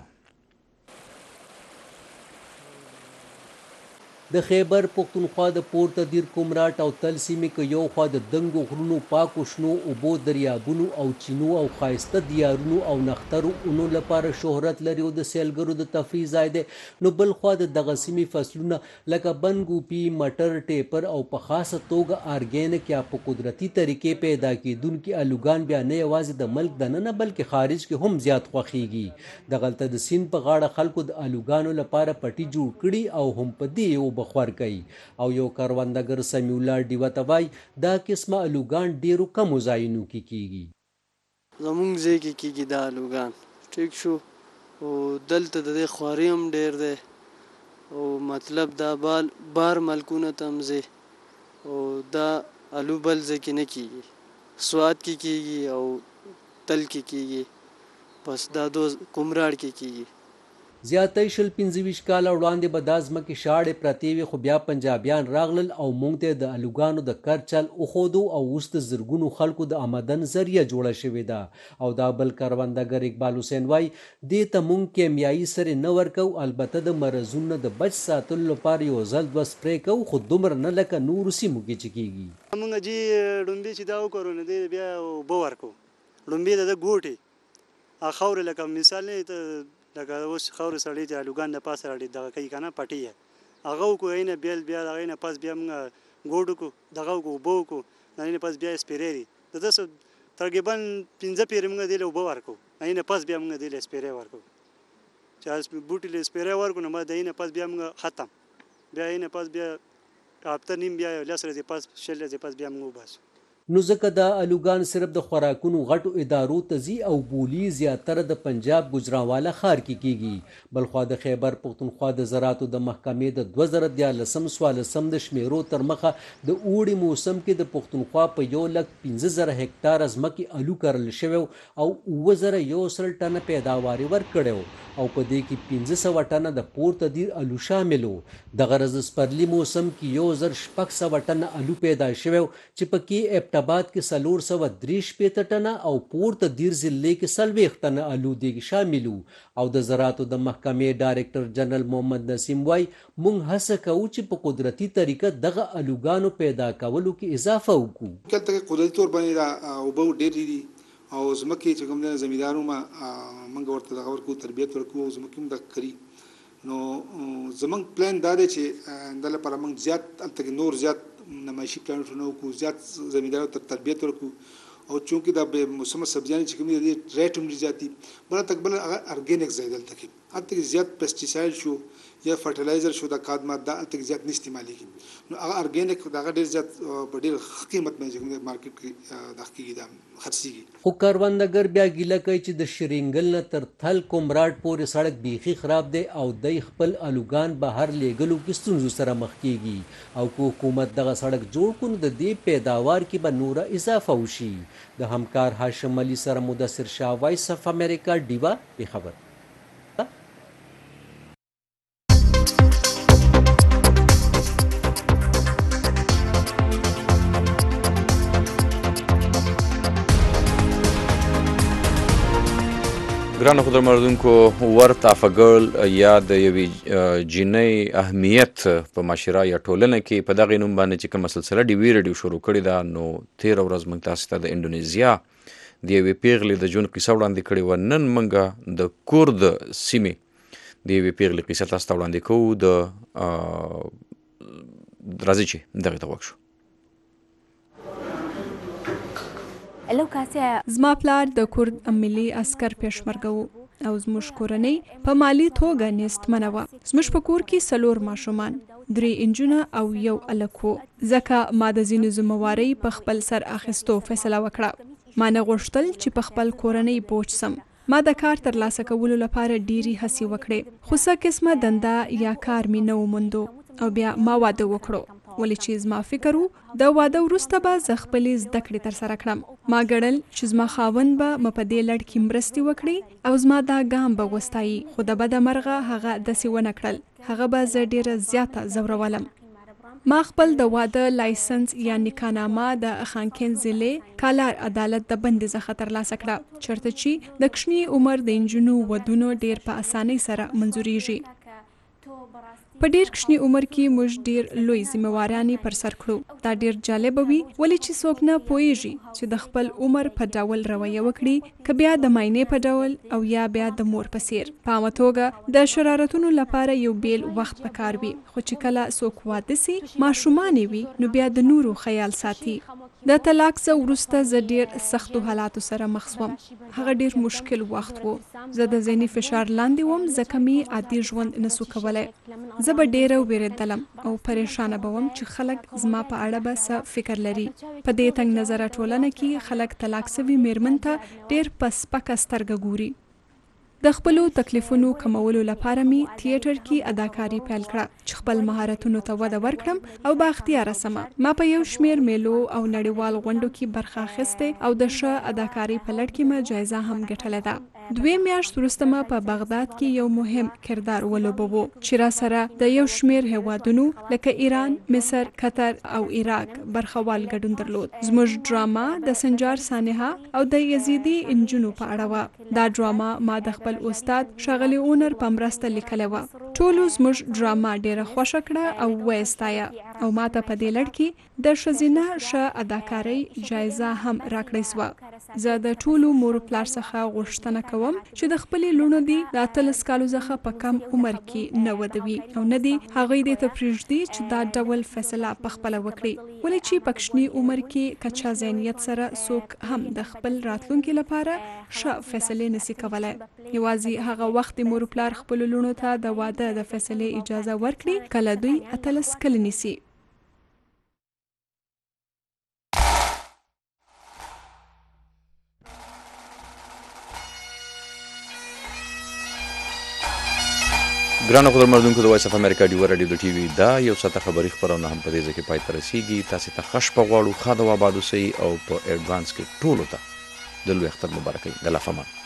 د خیبر پښتونخوا د پورته دیر کمراټ او تل سیمې که یو خوا د دنګو غرونو پاکو شنو اوبو دریابونو او چینو او ښایسته دیارونو او نخترو اونو لپاره شهرت لري او د سیلګرو د تفریح ځای دی نو بل خوا د دغه سیمې فصلونه لکه بندګوپي مټر ټیپر او په خاصه توګه ارګینک یا په قدرتي طریقې پیدا کېدونکي الوګان بیا نه یوازې د ملک دننه بلکې خارج کې هم زیات خوښیږي. دغلته د سیند په غاړه خلکو د الوګانو لپاره پټي جوړ کړي او هم په دې یو بخور کوي او یو کروندګر سمیع الله ډیوه ته وایي دا قسمه الوګان ډیرو کمو ځایونو کې کیږي.
زمونږ ځای کې کیږي دا الوګان ټیک شو او دلته د دې خواري هم ډیر دی او مطلب دا بال بار ملکونه ته هم ځي او دا الو بل ځای کې نه کیږي سوات کې کیږي او تل کې کیږي بس دا دو کمراړ کې کیږي.
زیاتې شل پنځه ویشت کاله وړاندې به دا ځمکې شاړې پرتې وې خو بیا پنجابیان راغلل او موږ ته د الوګانو د کر چل وښودو او اوس د زرګونو خلکو د آمدن ذریعه جوړه شوې ده. او دا بل کروندګر اقبال حسین وایي دې ته موږ کیمیایي سرې نه ورکو، البته د مرضونو د بچ ساتلو لپاره یو ځل دوه سپری کوو خو دومره نه لکه نورو سیمو کې چې کېږي.
موږ جي ډومبې چې دا وکړو نو دی بیا اوبه ورکو ډومبې د ګوټې خاورې لکه مثال نه ته لکه اوس خاورې سړی چې الوګان نه پاسه راړي دغه کوي که نه پټۍ یې هغه وکړو هغې نه بیل بیا د هغې نه پس بیا موږ ګوډ وکړو دغه وکړو اوبه وکړو د هغې نه پس بیا سپیری دي د داسې تقریبا پنځه پیرې موږ دې له اوبه ورکړو هغې نه پس بیا موږ دې له سپیری ورکړو چې بوټي له سپیری ورکړو نو د هغې نه پس بیا موږ ختم بیا هغې نه پس بیا هفته نیم بیا لس ورځې پس شل ورځې پس بیا موږ وباسو.
نو ځکه دا الوګان صرف د خوراکونو غټو ادارو ته ځي او بولي زیاتره د پنجاب ګجرانواله ښار کې کیږي. بلخوا د خیبر پښتونخوا د زراعتو د محکمې د دوه زره دیارلسم څوارلسم د شمیرو تر مخه د اوړي موسم کې د پښتونخوا په یو لک پنځه زره هکټاره ځمکې الو کرل شوی او اووه زره یو سل ټنه پیداوار یې ورکړی او په دې کې پنځه سوه ټنه د پورته دیر الو شامل و. د غرض سپرلي موسم کې یو زر شپږ سوه ټنه الو پیدا شوی چې پکې ابټاباد کې څلور سوه درې شپېته ټنه او پورته دیر ضلع کې څلوېښت ټنه الو دې شامل وو. او د زراعتو د محکمې ډایرکټر جنرال محمد نسیم وایي موږ هڅه کوو چې په قدرتي طریقه دغه الوګانو پیدا کولو کې اضافه وکړو.
دلته قدرتي طور باندې دا اوبه ډېرې دي او ځمکې چې کوم دی زمیندارو ما موږ ورته دغه ورکو تربیت ورکو او ځمکې هم دغه کوي. نو زموږ پلان دا دی چې د لپاره موږ زیات هلته کې نور زیات نمایشي پلانټونه وکړو، زیات زمیندارو ته تربیت ورکړو او چونکې دا بې موسمه سبزیانې چې کوم دي د ریټ هم ډېر زیات دي. بله تقبل هغه ارګینک ځای دلته کې هلته کې زیات پیسټیسایډ شو یا فرټیلایزر شو د کاد ماده هلته کې زیات نه استعمالیږي. نو هغه ارګینک دغه ډېر زیات په ډېر ښه قیمت باندې چې کوم دی مارکیټ کې دغه کېږي دا خرڅېږي.
خو کروندګر بیا ګیله کوي چې د شرینګل نه تر تل کومراټ پورې سړک بیخي خراب دی او دی خپل الوګان بهر لیږلو کې ستونزو سره مخ کېږي او که حکومت دغه سړک جوړ کړو نو د دې پیداوار کې به نوره اضافه وشي. د همکار هاشم علي سره مدثر شاه، وایس اف امریکا، ډیوا، بېخبر.
ګرانو خدمتونکو، ورته افګل یا د یوې جینۍ اهمیت په معاشره یا ټولنه کې په دغې نوم باندې چې کومه سلسله ډیوي رډیو شروع کړې ده، نو تېره ورځ موږ تاسو ته د انډونیزیا د یوې پیغلې د ژوند کیسه وړاندې کړې وه. نن موږ د کورد سیمې د یوې پیغلې کیسه تاسو ته وړاندې کوو. د راځئ چې دغې ته غوږ شو.
زما پلار د کورد ملي عسکر پیشمرګه و او زموږ کورنۍ په مالی توګه نیستمنه وه. زموږ په کور کې څلور ماشومان، درې انجونه او یو هلک و، ځکه ما د ځینو ذمهوارۍ په خپل سر اخیستو فیصله وکړه. ما نه غوښتل چې په خپل کورنۍ بوج سم. ما د کار ترلاسه کولو لپاره ډېرې هڅې وکړې خو څه قسمه دنده یا کار مې نه وموندو او بیا ما واده وکړو. ولې چې زما فکر و د واده وروسته به زه خپلې زده کړې ترسره کړم. ما ګڼل چې زما خاوند به م په دې لړ کې مرستې وکړي او زما دا ګام به وستایي، خو د بده مرغه هغه داسې ونه کړل. هغه به زه ډېره زیاته ځورولم. ما خپل د واده لایسنس یا نکاحنامه د خانکین ضلع کالار عدالت د بندې څخه ترلاسه کړه، چېرته چې د کوچني عمر د نجونو ودونو ډېر په اسانۍ سره منظوریږي. په ډېر کوچني عمر کې موږ ډېر لوی ذمهوارانې پر سر کړو. دا ډېر جالبه وي ولې چې څوک نه پوهیږي چې د خپل عمر په ډول رویه وکړي، که بیا د ماینې په ډول او یا بیا د مور په څیر. په عامه توګه د شرارتونو لپاره یو بیل وخت پکار وي، خو چې کله څوک واده سي ماشومانې وي نو بیا د نورو خیال ساتي. د طلاق څخه وروسته زه ډېر سختو حالاتو سره مخ شوم. هغه ډېر مشکل وخت و. زه د ذهني فشار لاندې وم ځکه مې عادي ژوند نسو کولی. زه به ډېره وېرېدلم او پریشانه به وم چې خلک زما په اړه به څه فکر لري. په دې تنګ نظره ټولنه کې خلک طلاق سوي میرمن ته ډېر په سپکه سترګه ګوري. د خپلو تکلیفونو کمولو لپاره مې تیاتر کې اداکاري پیل کړه چې خپل مهارتونو ته وده ورکړم او بااختیاره سمه. ما په یو شمېر میلو او نړیوال غونډو کې برخه اخیستې او د ښه اداکاري په لړ کې مې جایزه هم ګټلې ده. دوی میاشت وروسته ما په بغداد کې یو مهم کردار ولوباوه چې را سره د یو شمیر هیوادونو لکه ایران، مصر، قطر او عراق برخوال ګډون درلود. زموږ ډراما د سنجار سانحه او د یزیدي انجونو په اړه وه. دا ډراما ما د خپل استاد ښاغلي اونر په مرسته لیکلې وه. ټولو زموږ ډراما ډیره خوښه کړه او ویې ستایه او ما ته په دې لړ کې د ښځینه ښه اداکارۍ جایزه هم راکړې سوه. زه د ټولو مور پلار څخه غوښتنه کوم چې د خپلې لوڼو دي د اتلس کالو څخه په کم عمر کې نه ودوي او نه دي هغوی دې ته پرېږدي چې دا ډول فیصله پخپله وکړي، ولې چې په کوچني عمر کې که چا ذهنیت سره څوک هم د خپل راتلونکي لپاره ښه فیصلې نشي کولی. یوازې هغه وخت د مور پلار خپلو لوڼو ته د واده د فیصلې اجازه ورکړي کله دوی اتلس کلنې سي.
ګرانو قدرمنونکو د وایس اف امریکا ډیوه راډیو د ټي وي دا یو ساعته خبري خپرونه هم په دې ځای کې پای ته رسیږي. تاسې ته ښه شپه غواړو، ښه د وباد اوسئ او په ایډوانس کې ټولو ته د لوی اختر مبارکۍ. د الله فمان.